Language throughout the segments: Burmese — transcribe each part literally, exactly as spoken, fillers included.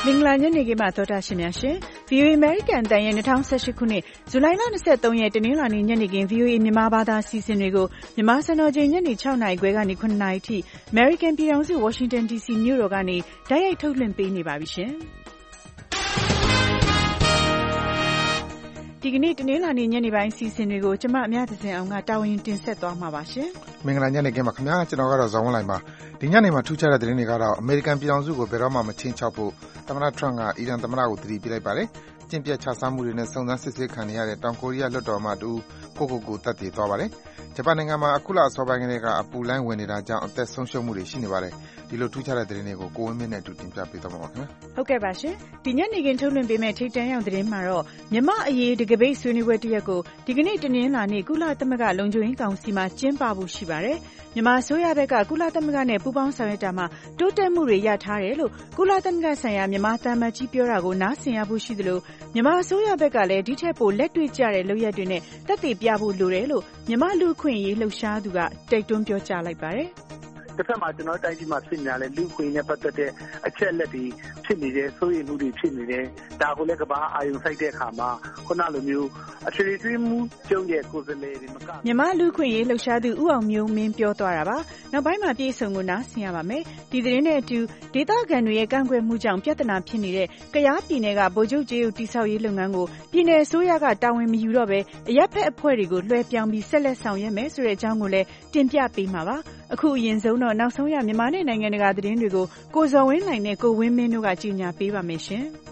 မင်္ဂလာညနေခင်းပါသောတာရှင်များရှင် ဗီအိုအေ American တန်ရဲ့ ၂၀၁၈ ခုနှစ်ဇူလိုင်လ ၂၃ ရက်တနင်္လာနေ့ညနေခင်း ဗီအိုအေ မြန်မာဘာသာစီစဉ်တွေကိုမြန်မာစံတော်ချိန်ညနေ ၆ နာရီခွဲကနေ ၇ နာရီထိ American ပြည်ထောင်စု Washington ဒီ စီ မြို့တော်ကနေတိုက်ရိုက်ထုတ်လွှင့်ပေးနေပါပြီရှင်။ဒီကနေ့တနင်္လာနေ့ညနေပိုင်းစီစဉ်တွေကိုကျမအမြသဇင်အောင်ကတာဝန်တင်ဆက်သွားမှာပါရှင်။မင်္ဂလာညနေခင်းပါခင်ဗျာကျွန်တော်ကတော့ဇော်ဝင်းလိုင်ပါဒီညနေမှာထူးခြားတဲ့သတင်းတွေကတော့အမေရိကန်ပြည်ထောင်စုကိုဘယ်တော့မှမချင်းချောက်ဖို့သမ္မတထရန့်ကအီရန်သမ္မတကိုတတိပေးလိုက်ပါတယ်။ကျင့်ပြတ်ချစားမှုတွေနဲ့စုံစမ်းစစ်ဆေးခံနေရတဲ့တောင်ကိုရီးယားလွှတ်တော်အမတ်တူကိုကိုကိုတပ်တည်သွားပါတယ်။ဂျပန်နိုင်ငံမှာအခုလအစောပိုင်းကလေးကအပူလိုင်းဝင်နေတာကြောင့်အသက်ဆုံးရှုံးမှုတွေရှိနေပါတယ်။ဒီလိုထူးခြားတဲ့သတင်းတွေကိုကိုဝင်းမင်းနဲ့အတူတင်ပြပေးသွားမှာပါခင်ဗျာ။ဟုတ်ကဲ့ပါရှင်။ဒီညနေခင်းထုတ်လွှင့်ပေးမယ့်ထိပ်တန်းရောက်သတင်းမှာတော့မြမအရေးတကပိတ်ဆွေးနွေးပွဲတစ်ရက်ကိုဒီကနေ့တနင်္လာနေ့ကုလသမဂ္ဂလုံခြုံရေးကောင်စီမှာကျင်းပဖို့ရှိပါတယ်။မြန်မာအစိုးရဘက်ကကုလသမဂ္ဂနဲ့ပူးပေါင်းဆောင်ရွက်တာမှာတိုးတက်မှုတွေရထားတယ်လို့ကုလသမဂ္ဂဆိုင်ရာမြန်မာသံအမတ်ကြီးပြောတာကိုနားဆင်ရဖို့ရှိသလိုမြန်မာအစိုးရဘက်ကလည်းဒီထက်ပိုလက်တွေ့ကျတဲ့လုပ်ရက်တွေနဲ့သက်သေပြဖို့လိုတယ်လို့မြန်မာလူ့အခွင့်အရေးလှုပ်ရှားသူကတိုက်တွန်းပြောကြားလိုက်ပါတယ်။တစ်ဖက်မှာကျွန်တော်တိုင်းပြည်မှာဖြစ်နေတာလေလူ့အခွင့်အရေးနဲ့ပတ်သက်တဲ့အချက်အလက်တွေဖြစ်နေတယ်စိုးရိမ်မှုတွေဖြစ်နေတယ်ဒါကိုလည်းကမ္ဘာအာရုံစိုက်တဲ့အခါမှာခုနလိုမျိုးအထွေထွေမှုကျုံရဲ့ကိုယ်စားလှယ်တွေမကမြန်မာလူ့အခွင့်အရေးလှုပ်ရှားသူဦးအောင်မျိုးမင်းပြောသွားတာပါနောက်ပိုင်းမှာပြည်စုံကိုနားဆင်ရပါမယ်ဒီသတင်းနဲ့အတူဒေသခံတွေရဲ့ကန့်ကွက်မှုကြောင့်ပြဿနာဖြစ်နေတဲ့ကယားပြည်နယ်ကဗိုလ်ချုပ်ကျေးရုပ်တိဆောက်ရေးလုပ်ငန်းကိုပြည်နယ်အစိုးရကတာဝန်မယူတော့ဘဲအရပ်ဖက်အဖွဲ့တွေကိုလွှဲပြောင်းပြီးဆက်လက်ဆောင်ရွက်မယ်ဆိုတဲ့အကြောင်းကိုလည်းတင်ပြပေးမှာပါအခုအရင်ဆုံးတော့နောက်ဆုံးရမြန်မာနဲ့နိုင်ငံတကာသတင်းတွေကိုကိုဇော်ဝင်းနိုင်နဲ့ကိုဝင်းမင်းတို့ကကြီးညာပေးပါမယ်ရှင်။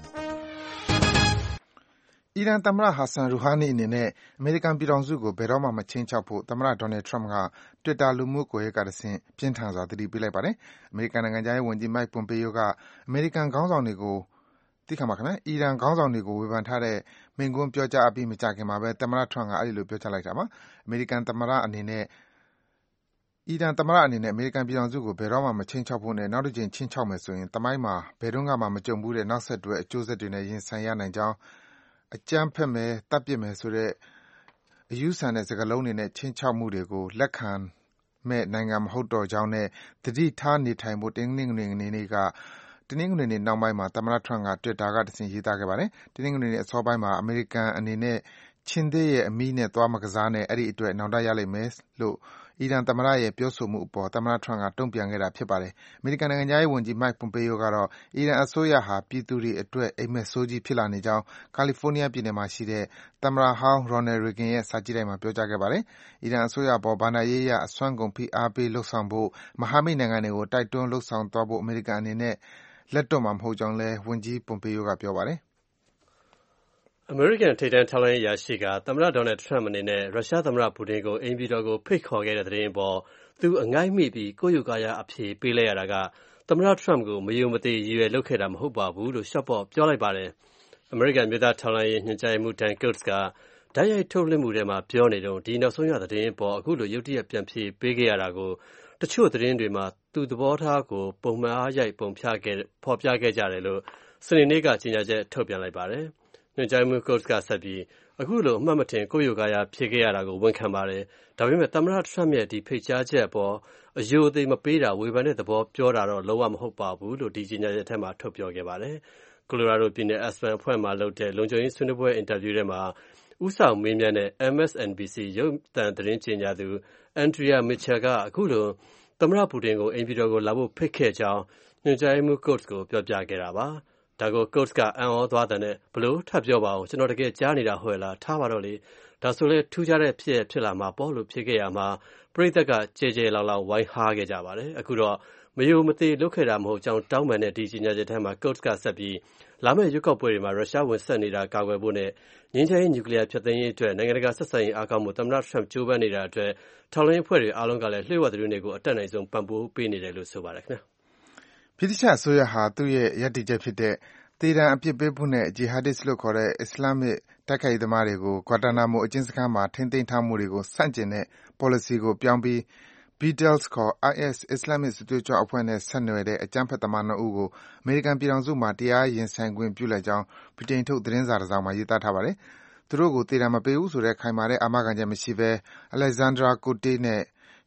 အီရန်သမ္မတဟာဆန်ရူဟာနီအနေနဲ့အမေရိကန်ပြည်ထောင်စုကိုဘယ်တော့မှမချင်းချောက်ဖို့သမ္မတဒေါ်နယ်ထရမ့်က Twitter လူမှုကွန်ရက်ကတဆင့်ပြင်းထန်စွာသတိပေးလိုက်ပါတယ်။အမေရိကန်နိုင်ငံခြားရေးဝန်ကြီး Mike Pompeo ကအမေရိကန်ခေါင်းဆောင်တွေကိုသိခါမှာခင်ဗျာအီရန်ခေါင်းဆောင်တွေကိုဝေဖန်ထားတဲ့မိန့်ခွန်းပြောကြားအပြီးမကြာခင်မှာပဲသမ္မတထရမ့်ကအဲဒီလိုပြောကြားလိုက်တာပါ။အမေရိကန်သမ္မတအနေနဲ့အီရန်သမ္မတအနေနဲ့အမေရိကန်ပြည်ထောင်စုကိုဘယ်တော့မှမချင်းချောက်ဖို့နဲ့နောက်တစ်ကြိမ်ချင်းချောက်မယ်ဆိုရင်သမိုင်းမှာဘယ်တော့မှမကြုံဘူးတဲ့နောက်ဆက်တွဲအကျိုးဆက်တွေနဲ့ရင်ဆိုင်ရနိုင်ကြောင်းအကြမ်းဖက်မယ်တပ်ပစ်မယ်ဆိုတဲ့အယူဆန်တဲ့စကားလုံးတွေနဲ့ချင်းချောက်မှုတွေကိုလက်ခံမဲ့နိုင်ငံမဟုတ်တော့ကြောင်းနဲ့တတိထားနေထိုင်ဖို့တင်းငင်းငွေနေနေကတနင်္ဂနွေနေ့နောက်ပိုင်းမှာသမ္မတထရမ့်က Twitter ကတဆင့်ရေးသားခဲ့ပါတယ်။တနင်္ဂနွေနေ့အစောပိုင်းမှာအမေရိကန်အနေနဲ့ချင်းသေးရဲ့အမီးနဲ့သွားမကစားနဲ့အဲ့ဒီအတွက်နောင်တရလိမ့်မယ်လို့အီရန်သမ္မတရဲ့ပြောဆိုမှုအပေါ်သမ္မတထရမ့်ကတုံ့ပြန်ခဲ့တာဖြစ်ပါတယ်။အမေရိကန်နိုင်ငံခြားရေးဝန်ကြီး Mike Pompeo ကတော့အီရန်အစိုးရဟာပြည်သူတွေအတွက်အိမ်မက်ဆိုးကြီးဖြစ်လာနေကြောင်းကာလီဖိုးနီးယားပြည်နယ်မှာရှိတဲ့သမ္မတဟောင်း Ronald Reagan ရဲ့စာကြည့်တိုက်မှာပြောကြားခဲ့ပါတယ်။အီရန်အစိုးရအပေါ်ဘဏ္ဍာရေးအရအစွမ်းကုန်ဖိအားပေးလုပ်ဆောင်ဖို့မဟာမိတ်နိုင်ငံတွေကိုတိုက်တွန်းလုပ်ဆောင်သွားဖို့အမေရိကန်အနေနဲ့လက်တွန့်မှာမဟုတ်ကြောင်းလည်းဝန်ကြီး Pompeo ကပြောပါတယ်။အမေရိကန်ထိပ်တန်းထောက်လှမ်းရေးအရာရှိကသမ္မတဒေါ်နယ်ထရမ့်အနေနဲ့ရုရှားသမ္မတပူတင်ကိုအိမ်ပြည်တော်ကိုဖိတ်ခေါ်ခဲ့တဲ့သတင်းပေါ်သူအငိုက်မိပြီးကိုယ့်ယူကာယအဖြေပေးလိုက်ရတာကသမ္မတထရမ့်ကိုမယုံမသိရည်ရွယ်လုပ်ခဲ့တာမဟုတ်ပါဘူးလို့ရှော့ပေါ့ပြောလိုက်ပါတယ်။အမေရိကန်ပြည်သားထောက်လှမ်းရေးညွှန်ကြားရေးမှူး Dan Coats ကဓာတ်ရိုက်ထုတ်လွှင့်မှုထဲမှာပြောနေတော့ဒီနောက်ဆုံးရသတင်းပေါ်အခုလိုရုတ်တရက်ပြန်ဖြေပေးခဲ့ရတာကိုတချို့သတင်းတွေမှာသူသဘောထားကိုပုံမှန်အားရိုက်ပုံပြခဲ့ဖော်ပြခဲ့ကြတယ်လို့စနေနေ့ကကြေညာချက်ထုတ်ပြန်လိုက်ပါတယ်။ညွှန်ကြားရေးမှူး Coats ကဆက်ပြီးအခုလိုအမှတ်မထင်ကိုယ့်ယူကာယဖြေခဲ့ရတာကိုဝန်ခံပါတယ်။ဒါပေမဲ့သမ္မတထရမ့်ရဲ့ဒီဖိတ်ကြားချက်အပေါ်အယိုအသေးမပေးတာဝေဖန်တဲ့သဘောပြောတာတော့လုံးဝမဟုတ်ပါဘူးလို့ဒီကြေညာချက်ထဲမှာထုတ်ပြောခဲ့ပါတယ်။ Colorado ပြည်နယ် Aspen အဖွဲ့မှာလုပ်တဲ့လုံခြုံရေးဆွေးနွေးပွဲအင်တာဗျူးထဲမှာဦးဆောင်မေးမြန်းတဲ့ M S N B C ရုပ်သံသတင်းကြေညာသူ Andrea Mitchell ကအခုလိုသမ္မတပူတင်ကိုအိမ်ပြည်တော်ကိုလာဖို့ဖိတ်ခဲ့ကြောင်းညွှန်ကြားရေးမှူး Coats ကိုပြောပြခဲ့တာပါ။ဒါကို Coats ကအံ့ဩသွားတဲ့နဲ့ဘလို့ထပ်ပြောပါအောင်ကျွန်တော်တကယ်ကြားနေတာဟုတ်လားထားပါတော့လေဒါဆိုလဲထူးခြားတဲ့ဖြစ်ရဖြစ်လာမှာပေါ့လို့ဖြေခဲ့ရမှာပရိသတ်ကကြဲကြဲလောက်လောက်ဝိုင်းဟားခဲ့ကြပါတယ်အခုတော့မယုံမသိလုပ်ခဲ့တာမဟုတ်ကြောင်းတောင်းပန်တဲ့ဒီကြီးညာချက်ထဲမှာ Coats ကဆက်ပြီးလာမယ့်ရွေးကောက်ပွဲတွေမှာရုရှားဝင်ဆက်နေတာကာကွယ်ဖို့နဲ့ငြိမ်းချမ်းရေးနျူကလ িয়ার ဖျက်သိမ်းရေးအတွက်နိုင်ငံတကာဆက်ဆံရေးအားကောင်းမှုသမ္မတထရမ့်ကြိုးပမ်းနေတာအတွက်ထောက်လှမ်းရေးအဖွဲ့တွေအားလုံးကလည်းလျှို့ဝှက်သတင်းတွေကိုအတက်နိုင်ဆုံးပံ့ပိုးပေးနေတယ်လို့ဆိုပါတယ်ခင်ဗျာဗြိတိရှအစိုးရဟာသူ့ရဲ့ရည်တည်ချက်ဖြစ်တဲ့သေဒဏ်အပြစ်ပေးဖို့နဲ့ Jihadist လို့ခေါ်တဲ့အစ္စလာမစ်တိုက်ခိုက်ရေးသမားတွေကို Guantanamo အကျဉ်းစခန်းမှာထိန်းသိမ်းထားမှုတွေကိုဆန့်ကျင်တဲ့ policy ကိုပြောင်းပြီး Beatles ခေါ် I S အစ္စလာမစ်စစ်သွေးကြွအဖွဲ့နဲ့ဆက်နွယ်တဲ့အကြမ်းဖက်သမားနှစ်ဦးကိုအမေရိကန်ပြည်ထောင်စုမှာတရားရင်ဆိုင်ခွင့်ပြုလိုက်ကြောင်းဗြိတိန်ထုတ်သတင်းစာတစ်စောင်မှာရေးသားထားပါတယ်။သူတို့ကိုသေဒဏ်မပေးဘူးဆိုတဲ့ခိုင်မာတဲ့အာမခံချက်မရှိဘဲ Alexandra Cote နဲ့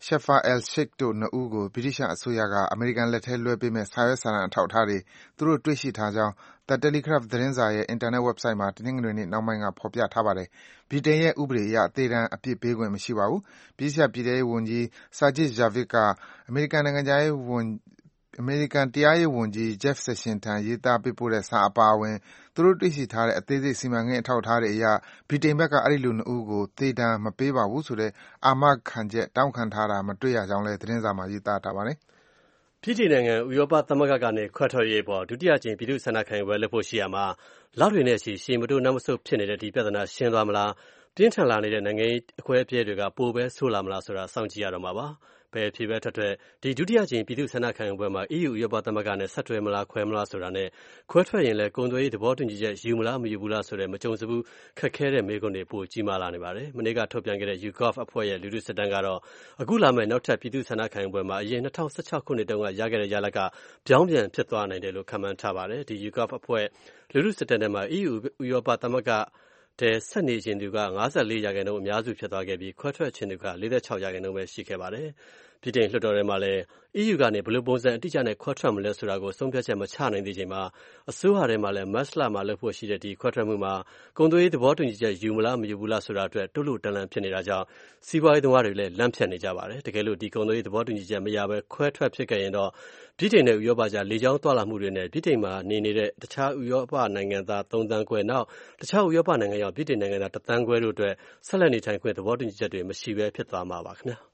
Shafar al-Sheikh တို့နှစ်ဦးကို ဗြိတိသျှအစိုးရက အမေရိကန်လက်ထဲလွှဲပေးမယ့် စာရွက်စာတမ်းအထောက်အထားတွေ သူတို့တွေ့ရှိထားကြောင်း The Telegraph သတင်းစာရဲ့ အင်တာနက် Website မှာ တနင်္ဂနွေနေ့နှောင်းပိုင်းက ဖော်ပြထားပါတယ်။ ဗြိတိန်ရဲ့ဥပဒေအရ သေဒဏ်အပြစ်ပေးခွင့်မရှိပါဘူး။ ဗြိတိသျှပြည်ထဲရေးဝန်ကြီး Sajid Javid က အမေရိကန်နိုင်ငံခြားရေးဝန်အမေရိကန်တရားရေးဝန်ကြီး Jeff Sessions ထံ ရေးသားပေးပို့တဲ့စာအပါအဝင် သူတို့တွေ့ရှိထားတဲ့ အသေးစိတ်စီမံကိန်းအထောက်အထားတွေအရ ဗြိတိန်ဘက်က အဲဒီလူနှစ်ဦးကို သေဒဏ်မပေးပါဘူးဆိုတဲ့ အာမခံချက်တောင်းခံထားတာ မတွေ့ရကြောင်းလည်း သတင်းစာမှာ ရေးသားထားပါတယ်။ ဗြိတိန်နိုင်ငံဥရောပသမဂ္ဂကနေခွဲထွက်ရေးအပေါ်ဒုတိယအကြိမ်ပြည်သူ့ဆန္ဒခံယူပွဲလုပ်ဖို့ရှိရာမှာလတွေနဲ့ချီရှေ့မတိုးနောက်မဆုတ်ဖြစ်နေတဲ့ဒီပြဿနာရှင်းသွားမလားပြင်းထန်လာနေတဲ့နိုင်ငံရေးအကွဲအပြဲတွေကပိုပဲဆိုးလာမလားဆိုတာစောင့်ကြည့်ရတော့မှာပါဘယ်ဖြစ်ပဲထွက်ထွက်ဒီဒုတိယအကြိမ်ပြည်သူ့ဆန္ဒခံယူပွဲမှာ E U ဥရောပသမဂ္ဂနဲ့ဆက်တွဲမလားခွဲမလားဆိုတာနဲ့ခွဲထွက်ရင်လည်းကုန်သွယ်ရေးသဘောတူညီချက်ယူမလားမယူဘူးလားဆိုတဲ့မကြုံစဘူးခက်ခဲတဲ့မေးခွန်းတွေပိုကြီးမားလာနေပါတယ်မနေ့ကထုတ်ပြန်ခဲ့တဲ့ YouGov အဖွဲ့ရဲ့လူထုစစ်တမ်းကတော့အခုလာမယ့်နောက်ထပ်ပြည်သူ့ဆန္ဒခံယူပွဲမှာအရင်၂၀၁၆ခုနှစ်တုန်းကရခဲ့တဲ့ရလဒ်ကပြောင်းပြန်ဖြစ်သွားနိုင်တယ်လို့ခန့်မှန်းထားပါတယ်ဒီ YouGov အဖွဲ့လူထုစစ်တမ်းထဲမှာ E U ဥရောပသမဂ္ဂတဲ့ဆက်နေခြင်းသူက၅၄ရာခိုင်နှုန်းအများစုဖြစ်သွားခဲ့ပြီးခွဲထွက်ခြင်းသူက၄၆ရာခိုင်နှုန်းပဲရှိခဲ့ပါတယ်။ပြည်ထောင်လွှတ်တော်ထဲမှာလည်း E U ကနေဘယ်လိုပုံစံအတိအကျနဲ့ခွဲထွက်မလဲဆိုတာကိုဆုံးဖြတ်ချက်မချနိုင်သေးချိန်မှာအစိုးရထဲမှာလည်းမတ်လမှာလုပ်ဖို့ရှိတဲ့ဒီခွဲထွက်မှုမှာကုန်သွယ်ရေးသဘောတူညီချက်ယူမလားမယူဘူးလားဆိုတာအတွက်တွလို့တန်လန်ဖြစ်နေတာကြောင့်စီးပွားရေးသမားတွေလည်းလန့်ဖြတ်နေကြပါတယ်။တကယ်လို့ဒီကုန်သွယ်ရေးသဘောတူညီချက်မရဘဲခွဲထွက်ဖြစ်ခဲ့ရင်တော့ဗြိတိန်နဲ့ဥရောပကြားလေကြောင်းသွားလာမှုတွေနဲ့ဗြိတိန်မှာနေနေတဲ့တခြားဥရောပနိုင်ငံသားသုံးသန်းခွဲနောက်တခြားဥရောပနိုင်ငံရောက်ဗြိတိန်နိုင်ငံသားတစ်သန်းခွဲတို့အတွက်ဆက်လက်နေထိုင်ခွင့်သဘောတူညီချက်တွေမရှိဘဲဖြစ်သွားမှာပါခင်ဗျာ။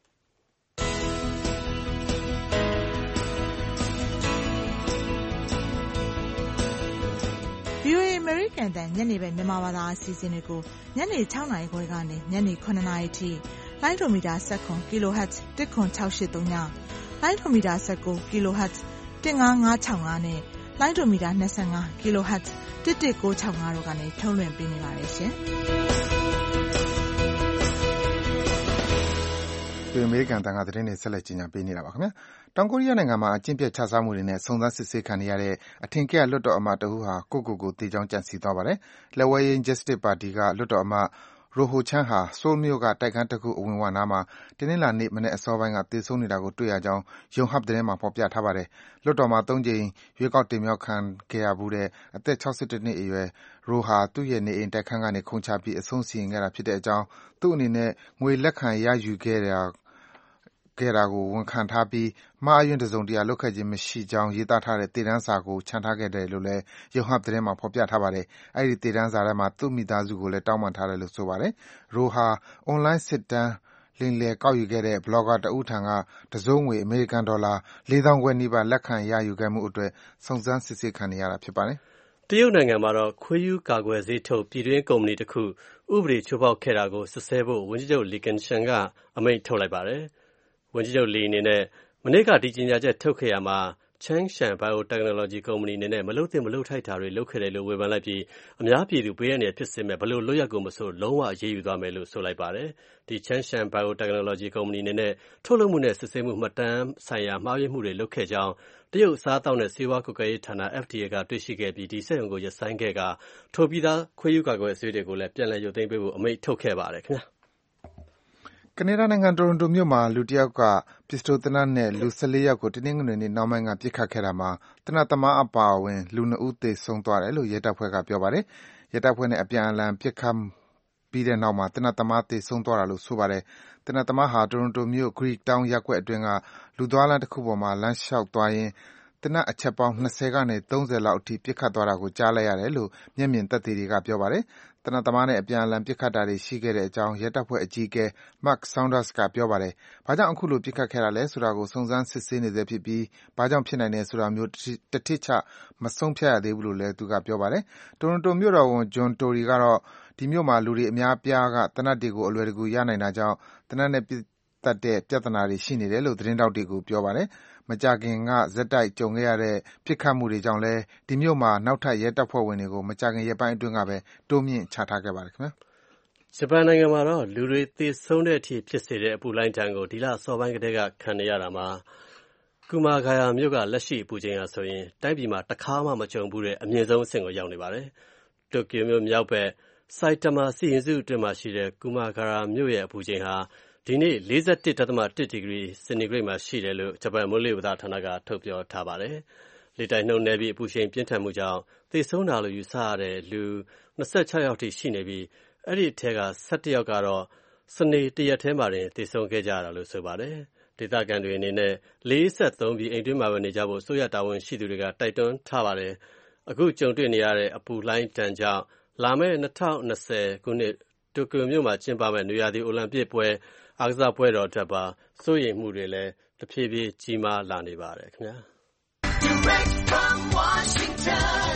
ဗွီအိုအေ American တန်ညနေပဲမြန်မာဘာသာအစီအစဉ်တွေကိုညနေ၆နာရီခွဲကနေညနေ၇နာရီထိလိုင်းဒိုမီတာ၁၇ kHz ၁ခွန်၆၈၃ညလိုင်းဒိုမီတာ၁၉ kHz ၁၅၅၆၅နဲ့လိုင်းဒိုမီတာ၂၅ kHz ၁၁၉၆၅တို့ကနေထုတ်လွှင့်ပေးနေပါတယ်ရှင်။ဒီအမေရိကန်တန်ခါသတင်းတွေဆက်လက်ကြီးညာပေးနေတာပါခင်ဗျာတောင်ကိုရီးယားနိုင်ငံမှာအကျင့်ပြတ်ခြစားမှုတွေနဲ့စုံစမ်းစစ်ဆေးခံနေရတဲ့အထင်ကရလွှတ်တော်အမတ်တဦးဟာကိုယ့်ကိုယ်ကိုသေချောင်းကြံစည်သွားပါတယ်လက်ဝဲရင်း Justice Party ကလွှတ်တော်အမတ်ရိုဟိုချန်းဟာဆိုးလ်မြို့ကတိုက်ခန်းတစ်ခုအဝင်ဝနားမှာတနင်္လာနေ့မနက်အစောပိုင်းကသေဆုံးနေတာကိုတွေ့ရကြောင်း Yonhap သတင်းမှာဖော်ပြထားပါတယ်။လွှတ်တော်မှာသုံးကြိမ်ရွေးကောက်တင်မြှောက်ခံခဲ့ရဘူးတဲ့အသက်၆၁နှစ်အရွယ်ရိုဟာသူ့ရဲ့နေအိမ်တိုက်ခန်းကနေခုန်ချပြီးအဆုံးစီရင်ခဲ့တာဖြစ်တဲ့အကြောင်းသူ့အနေနဲ့ငွေလက်ခံရယူခဲ့တာခဲ့တာကိုဝန်ခံထားပြီးမှားအယွင်းတစုံတရာလုပ်ခဲ့ခြင်းမရှိကြောင်းရေးသားထားတဲ့သေတမ်းစာကိုချန်ထားခဲ့တယ်လို့လည်း Yonhap သတင်းမှာဖော်ပြထားပါတယ်။အဲဒီသေတမ်းစာထဲမှာသူ့မိသားစုကိုလည်းတောင်းပန်ထားတယ်လို့ဆိုပါတယ်။ရိုဟာအွန်လိုင်းစစ်တမ်းလိမ်လည်ကောက်ယူခဲ့တဲ့ Blogger တဦးထံကတစိုးငွေအမေရိကန်ဒေါ်လာလေးသောင်းခွဲနီးပါးလက်ခံရယူခဲ့မှုအတွက်စုံစမ်းစစ်ဆေးခံနေရတာဖြစ်ပါတယ်။တရုတ်နိုင်ငံမှာတော့ခွေးယူကာကွယ်ဆေးထုတ်ပြည်တွင်းကုမ္ပဏီတစ်ခုဥပဒေချိုးဖောက်ခဲ့တာကိုစစ်ဆေးဖို့ဝန်ကြီးချုပ်လီကင်ရှန်ကအမိန့်ထုတ်လိုက်ပါတယ်။ဝန်ကြီးချုပ်လီအနေနဲ့မနေ့ကဒီကြေညာချက်ထုတ်ခဲ့ရမှာ Changshan Biotechnology ကုမ္ပဏီအနေနဲ့မလုပ်သင့်မလုပ်ထိုက်တာတွေလုပ်ခဲ့တယ်လို့ဝေဖန်လိုက်ပြီးအများပြည်သူဘေးအန္တရာယ်ဖြစ်စေမဲ့ဘလို့လွတ်ရက်ကိုမဆိုလုံးဝအရေးယူသွားမယ်လို့ဆိုလိုက်ပါတယ်။ဒီ Changshan Biotechnology ကုမ္ပဏီအနေနဲ့ထုတ်လုပ်မှုနဲ့စစ်ဆေးမှုမှတ်တမ်းဆိုင်ရာမှားယွင်းမှုတွေလုပ်ခဲ့ကြောင်းတရုတ်အစားအသောက်နဲ့ဆေးဝါးကွပ်ကဲရေးဌာန F D A ကတွေ့ရှိခဲ့ပြီးဒီစက်ရုံကိုရပ်ဆိုင်းခဲ့ကထုတ်ပြီးသားခွေးယူကာကွယ်ဆေးတွေကိုလည်းပြန်လည်ရုပ်သိမ်းပေးဖို့အမိန့်ထုတ်ခဲ့ပါတယ်ခင်ဗျာ။ကနေဒါနိုင်ငံတိုရွန်တိုမြို့မှာလူတစ်ယောက်ကပစ္စတိုသေနတ်နဲ့လူ၁၄ယောက်ကိုတနင်္ဂနွေနေ့နှောင်းပိုင်းကပစ်ခတ်ခဲ့တာမှာသေနတ်သမားအပါအဝင်လူနှစ်ဦးသေဆုံးသွားတယ်လို့ရဲတပ်ဖွဲ့ကပြောပါတယ်။ရဲတပ်ဖွဲ့နဲ့အပြန်အလှန်ပစ်ခတ်ပြီးတဲ့နောက်မှာသေနတ်သမားသေဆုံးသွားတာလို့ဆိုပါတယ်။သေနတ်သမားဟာတိုရွန်တိုမြို့ Greektown ရပ်ကွက်အတွင်းကလူသွားလမ်းတစ်ခုပေါ်မှာလမ်းလျှောက်သွားရင်းသေနတ်အချက်ပေါင်း၂၀ကနေ၃၀လောက်အထိပစ်ခတ်သွားတာကိုကြားလိုက်ရတယ်လို့မျက်မြင်သက်သေတွေကပြောပါတယ်။သေနတ်သမားနဲ့အပြန်အလှန်ပစ်ခတ်တာတွေရှိခဲ့တဲ့အကြောင်းရဲတပ်ဖွဲ့အကြီးအကဲ Mark Saunders ကပြောပါတယ်။ဘာကြောင့်အခုလိုပစ်ခတ်ခဲ့တာလဲဆိုတာကိုစုံစမ်းစစ်ဆေးနေဆဲဖြစ်ပြီးဘာကြောင့်ဖြစ်နိုင်တယ်ဆိုတာမျိုးတထစ်ချမဆုံးဖြတ်ရသေးဘူးလို့လည်းသူကပြောပါတယ်။တိုရွန်တိုမြို့တော်ဝန် John Tory ကတော့ဒီမြို့မှာလူတွေအများအပြားကသေနတ်တွေကိုအလွယ်တကူရနိုင်တာကြောင့်သေနတ်နဲ့ပစ်သတ်တဲ့ပြဿနာတွေရှိနေတယ်လို့သတင်းထောက်တွေကိုပြောပါတယ်။မကြာခင်ကဆက်တိုက်ကြုံခဲ့ရတဲ့ပစ်ခတ်မှုတွေကြောင့်လည်းဒီမြို့မှာနောက်ထပ်ရဲတပ်ဖွဲ့ဝင်တွေကိုမကြာခင်ရက်ပိုင်းအတွင်းကပဲတိုးမြှင့်ချထားခဲ့ပါတယ်ခင်ဗျာ။ဂျပန်နိုင်ငံမှာတော့လူတွေသေဆုံးတဲ့အထိဖြစ်စေတဲ့အပူလှိုင်းဒဏ်ကိုဒီလအစောပိုင်းကတည်းကခံနေရတာမှာကူမာဂါယာမြို့ကလက်ရှိအပူချိန်ဟာဆိုရင်တိုင်းပြည်မှာတစ်ခါမှမကြုံဘူးတဲ့အမြင့်ဆုံးအဆင့်ကိုရောက်နေပါတယ်။တိုကျိုမြို့မြောက်ဘက်ဆိုင်တမာစီရင်စုအတွင်းမှာရှိတဲ့ကူမာဂါယာမြို့ရဲ့အပူချိန်ဟာဒီနေ့ လေးဆယ့်တစ် ဒသမ တစ် ဒီဂရီစင်တီဂရိတ်မှာရှိတယ်လို့ဂျပန်မိုးလေဝသဌာနကထုတ်ပြောထားပါတယ်။လေတိုက်နှုန်းနည်းပြီးအပူရှိန်ပြင်းထန်မှုကြောင့်သေဆုံးတာလို့ယူဆရတဲ့လူ၂၆ယောက်ထိရှိနေပြီးအဲ့ဒီအထက်က၁၁ယောက်ကတော့စနေတရက်ထဲမှာတင်သေဆုံးခဲ့ကြရတာလို့ဆိုပါတယ်။ဒေသခံတွေအနေနဲ့လေးဆက်သုံးပြီးအိမ်တွင်းမှာပဲနေကြဖို့ဆိုရတာဝန်ရှိသူတွေကတိုက်တွန်းထားပါတယ်။အခုကြုံတွေ့နေရတဲ့အပူလှိုင်းတန်ကြောင့်လာမယ့်၂၀၂၀ခုနှစ်တိုကျိုမြို့မှာကျင်းပမယ့်နွေရာသီအိုလံပစ်ပွဲအားကစားပွဲတော်အတွက်ပါစိုးရိမ်မှုတွေလည်းတဖြည်းဖြည်းကြီးမားလာနေပါတယ်ခင်ဗျာ Direct from Washington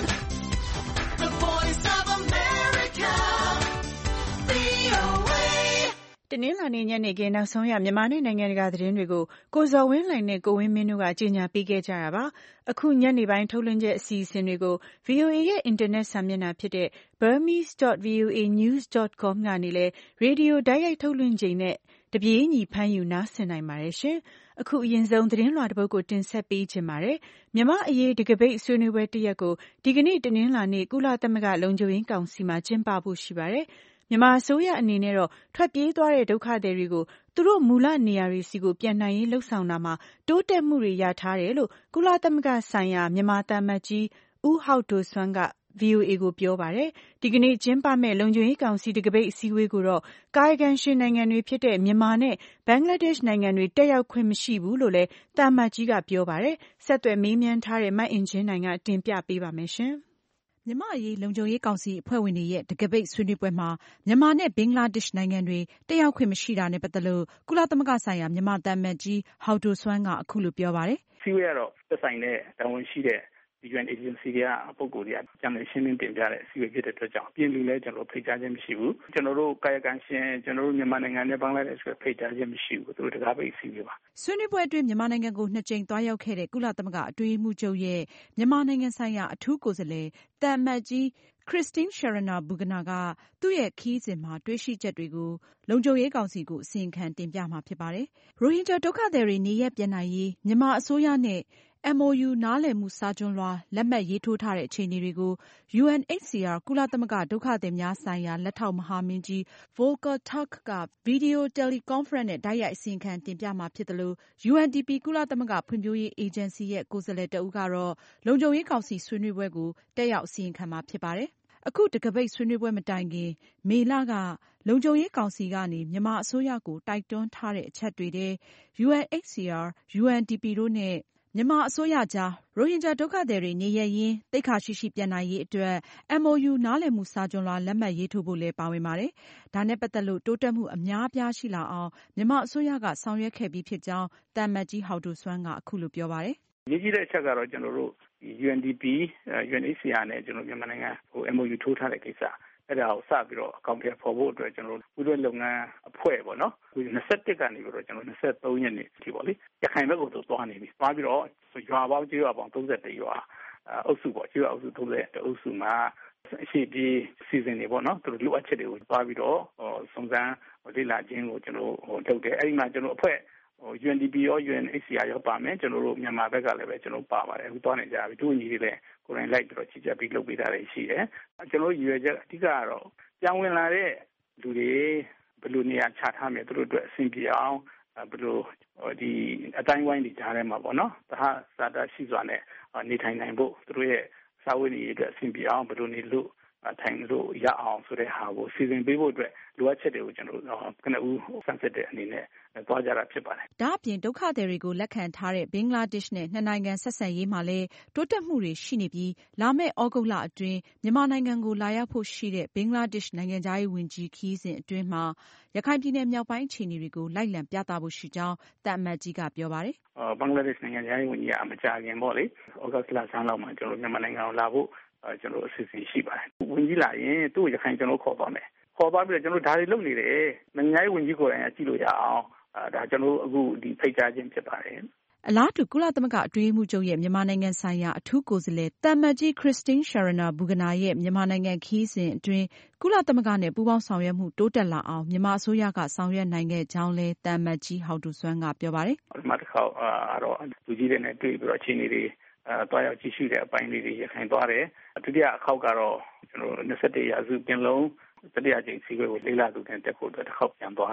The Voice of America ဗွီအိုအေတနင်္လာနေ့ညနေခင်းနောက်ဆုံးရမြန်မာနဲ့နိုင်ငံတကာသတင်းတွေကိုကိုဇော်ဝင်းလှိုင်နဲ့ကိုဝင်းမင်းတို့ကကြေညာပေးခဲ့ကြတာပါအခုညနေပိုင်းထုတ်လွှင့်ချက်အစီအစဉ်တွေကို ဗီအိုအေ ရဲ့အင်တာနက်စာမျက်နှာဖြစ်တဲ့ burmese dot voa news dot com ကနေလည်းရေဒီယိုတိုက်ရိုက်ထုတ်လွှင့်ချိန်နဲ့တပြေးညီဖမ်းယူနားဆင်နိုင်ပါတယ်ရှင်အခုအရင်ဆုံးသတင်းလွှာတစ်ပုဒ်ကိုတင်ဆက်ပေးခြင်းပါတယ်မြန်မာအရေးဒီကပိတ်ဆွေးနွေးပွဲတစ်ရက်ကိုဒီကနေ့တနင်္လာနေ့ကုလသမဂ္ဂလုံခြုံရေးကောင်စီမှာကျင်းပဖို့ရှိပါတယ်မြန်မာအစိုးရအနေနဲ့တော့ထွက်ပြေးသွားတဲ့ဒုက္ခသည်တွေကိုသူတို့မူလနေရာတွေစီကိုပြန်နိုင်ရေးလှုပ်ဆောင်တာမှာတိုးတက်မှုတွေရထားတယ်လို့ကုလသမဂ္ဂဆိုင်ရာမြန်မာသံအမတ်ကြီးဦးဟောက်ဒိုဆွမ်းက ဗွီအိုအေကိုပြောပါတယ်ဒီကနေ့ကျင်းပမဲ့လုံခြုံရေးကောင်စီတကပိတ်အစည်းအဝေးကိုတော့ကာယကံရှင်နိုင်ငံတွေဖြစ်တဲ့မြန်မာနဲ့ဘင်္ဂလားဒေ့ရှ်နိုင်ငံတွေတက်ရောက်ခွင့်မရှိဘူးလို့လည်းသံအမတ်ကြီးကပြောပါတယ်ဆက်သွယ်မေးမြန်းထားတဲ့မအင်ကြင်းနိုင်ကတင်ပြပေးပါမယ်ရှင်မြန်မာအရေးလုံခြုံရေးကောင်စီအဖွဲ့ဝင်တွေရဲ့တကပိတ်ဆွေးနွေးပွဲမှာမြန်မာနဲ့ဘင်္ဂလားဒေ့ရှ်နိုင်ငံတွေတက်ရောက်ခွင့်မရှိတာနဲ့ပတ်သက်လို့ကုလသမဂ္ဂဆိုင်ရာမြန်မာသံအမတ်ကြီးဟောက်ဒိုဆွမ်းကအခုလိုပြောပါတယ်။စီဝေးကတော့သက်ဆိုင်တဲ့တာဝန်ရှိတဲ့ ယူအန် agency တွေကပုံကိုယ်တွေကကျန်တဲ့ရှင်းလင်းတင်ပြတဲ့စီဝေးဖြစ်တဲ့အတွက်ကြောင့်အပြင်လူလည်းကျွန်တော်ဖိတ်ကြားခြင်းမရှိဘူးကျွန်တော်တို့ကာယကံရှင်ကျွန်တော်တို့မြန်မာနိုင်ငံနဲ့ဘင်္ဂလားဒေ့ရှ်ကဖိတ်ကြားခြင်းမရှိဘူးသူတို့တကားပိတ်စီဝေးပါဆွေးနွေးပွဲအတွင်းမြန်မာနိုင်ငံကိုနှစ်ကြိမ်သွားရောက်ခဲ့တဲ့ကုလသမဂ္ဂအတွင်းရေးမှူးချုပ်ရဲ့မြန်မာနိုင်ငံဆိုင်ရာအထူးကိုယ်စားလှယ်သံအမတ်ကြီးChristine Schraner Burgener ကသူ့ရဲ့ခရီးစဉ်မှာတွေ့ရှိချက်တွေကိုလုံခြုံရေးကောင်စီကိုအစီရင်ခံတင်ပြမှာဖြစ်ပါတယ်။ရိုဟင်ဂျာဒုက္ခသည်တွေနေရပ်ပြန်နိုင်ရေးမြန်မာအစိုးရနဲ့ အမ် အို ယူ နားလည်မှုစာချွန်လွှာလက်မှတ်ရေးထိုးထားတဲ့အခြေအနေတွေကို ယူအန် အိတ်စီအာ ကုလသမဂ္ဂဒုက္ခသည်များဆိုင်ရာလက်ထောက်မဟာမင်းကြီး Volker Turk ကဗီဒီယိုတယ်လီကွန်ဖရင့်နဲ့တိုက်ရိုက်အစီရင်ခံတင်ပြမှာဖြစ်သလို ယူအန်ဒီပီ ကုလသမဂ္ဂဖွံ့ဖြိုးရေးအေဂျင်စီရဲ့ကိုယ်စားလှယ်တဦးကတော့လုံခြုံရေးကောင်စီဆွေးနွေးပွဲကိုတက်ရောက်အစီရင်ခံမှာဖြစ်ပါတယ်။အခုတကပိတ်ဆွေးနွေးပွဲမတိုင်ခင်မေလကလုံခြုံရေးကောင်စီကနေမြန်မာအစိုးရကိုတိုက်တွန်းထားတဲ့အချက်တွေထဲ ယူအန် အိတ်စီအာ ယူအန်ဒီပီ တို့နဲ့မြန်မာအစိုးရကြားရိုဟင်ဂျာဒုက္ခသည်တွေနေရပ်ရင်းသိက္ခာရှိရှိပြန်နိုင်ရေးအတွက် အမ် အို ယူ နားလည်မှုစာချွန်လွှာလက်မှတ်ရေးထိုးဖို့လည်းပါဝင်ပါတယ်။ဒါနဲ့ပတ်သက်လို့တိုးတက်မှုအများအပြားရှိလာအောင်မြန်မာအစိုးရကဆောင်ရွက်ခဲ့ပြီးဖြစ်ကြောင်းသံအမတ်ကြီးဟောက်ဒိုဆွမ်းကအခုလိုပြောပါတယ်။ရေးကြီးတဲ့အချက်ကတော့ကျွန်တော်တို့ ယူအန်ဒီပီ ယူအန် အိတ်စီအာ နဲ့ကျွန်တော်မြန်မာနိုင်ငံဟို အမ် အို ယူ ထိုးထားတဲ့ကိစ္စအဲ့ဒါကိုစပြီးတော့အကောင့်ထဲပေါ်ဖို့အတွက်ကျွန်တော်တို့ဥပဒေလုပ်ငန်းအဖွဲ့ပေါ့နော်၂၁ကနေပြီးတော့ကျွန်တော်၂၃ရက်နေ့ဒီပေါ့လေရခိုင်ဘက်ကိုသွားနေပြီသွားပြီးတော့ရွာပေါင်းကျေးရွာပေါင်း၃၁ရွာအုပ်စုပေါ့ကျေးရွာအုပ်စု၃၁အုပ်စုမှာအရှိပြီးစီစဉ်နေပေါ့နော်သူတို့လိုအပ်ချက်တွေကိုသွားပြီးတော့စုံစမ်းလေ့လာခြင်းကိုကျွန်တော်ဟိုထုတ်တယ်အဲ့ဒီမှာကျွန်တော်အဖွဲ့ဟို ယူအန်ဒီပီ ရော ယူအန် အိတ်စီအာ ရောပါမယ်ကျွန်တော်တို့မြန်မာဘက်ကလည်းပဲကျွန်တော်ပါပါတယ်အခုသွားနေကြပြီတို့ညီတွေလည်းကိုယ်တိုင်လိုက်ပြီးတော့ကြီးကြပ်ပြီးလုပ်ပေးတာတွေရှိတယ်ကျွန်တော်ရည်ရွယ်ချက်အဓိကကတော့ပြောင်းဝင်လာတဲ့လူတွေဘယ်လိုနေရာချထားမယ်သူတို့အတွက်အဆင်ပြေအောင်ဘယ်လိုဒီအတိုင်းဝိုင်းတွေကြားထဲမှာပေါ့နော်တဟစာတရှိစွာနဲ့နေထိုင်နိုင်ဖို့သူတို့ရဲ့စာဝတ်နေရေးအတွက်အဆင်ပြေအောင်ဘယ်လိုနေလို့ထိုင်လို့ရအောင်ဆိုတဲ့ဟာကိုစီစဉ်ပေးဖို့အတွက်လိုအပ်ချက်တွေကိုကျွန်တော်တို့ကနဦးစမ်းစစ်တဲ့အနေနဲ့သွားကြတာဖြစ်ပါတယ်။ဒါအပြင်ဒုက္ခသည်တွေကိုလက်ခံထားတဲ့ဘင်္ဂလားဒေ့ရှ်နဲ့နှစ်နိုင်ငံဆက်ဆံရေးမှာလည်းတိုးတက်မှုတွေရှိနေပြီးလာမယ့်ဩဂုတ်လအတွင်းမြန်မာနိုင်ငံကိုလာရောက်ဖို့ရှိတဲ့ဘင်္ဂလားဒေ့ရှ်နိုင်ငံခြားရေးဝန်ကြီးခရီးစဉ်အတွင်းမှာရခိုင်ပြည်နယ်မြောက်ပိုင်းအခြေအနေတွေကိုလိုက်လံပြသဖို့ရှိကြောင်းသံအမတ်ကြီးကပြောပါတယ်။ဘင်္ဂလားဒေ့ရှ်နိုင်ငံခြားရေးဝန်ကြီးကအမကြာခင်ပေါ့လေဩဂတ်လဆန်းလောက်မှာကျွန်တော်မြန်မာနိုင်ငံကိုလာဖို့ကျွန်တော်အစီအစဉ်ရှိပါတယ်။ဝန်ကြီးလာရင်သူ့ရခိုင်ကျွန်တော်ခေါ်သွားမယ်။ခေါ်သွားပြီးတော့ကျွန်တော်ဒါတွေလုပ်နေတယ်။နိုင်ငံရေးဝန်ကြီးကိုယ်တိုင်အကြည့်လို့ရအောင်အဲဒါကျွန်တော်အခုဒီဖိတ်ကြားခြင်းဖြစ်ပါတယ်။အလားတူကုလသမဂ္ဂအတွင်းရေးမှူးချုပ်ရဲ့မြန်မာနိုင်ငံဆိုင်ရာအထူးကိုယ်စားလှယ်သံအမတ်ကြီး Christine Schraner Burgener ရဲ့မြန်မာနိုင်ငံခရီးစဉ်အတွင်းကုလသမဂ္ဂနဲ့ပူးပေါင်းဆောင်ရွက်မှုတိုးတက်လာအောင်မြန်မာအစိုးရကဆောင်ရွက်နိုင်ခဲ့ကြောင်းလည်းသံအမတ်ကြီးဟောက်ဒိုဆွမ်းကပြောပါတယ်။ပထမတစ်ခေါက်အားတော့လူကြီးတွေနဲ့တွေ့ပြီးတော့အခြေအနေတွေအဲတွားရောက်ကြည့်ရှုတဲ့အပိုင်းလေးတွေရခိုင်သွားတယ်။ဒုတိယအခေါက်ကတော့ကျွန်တော်၂၁ရာစုပင်လုံးတတိယကြိမ်စီးပွဲကိုလေးလာသူတင်တက်ဖို့အတွက်တစ်ခေါက်ပြန်သွားတယ်။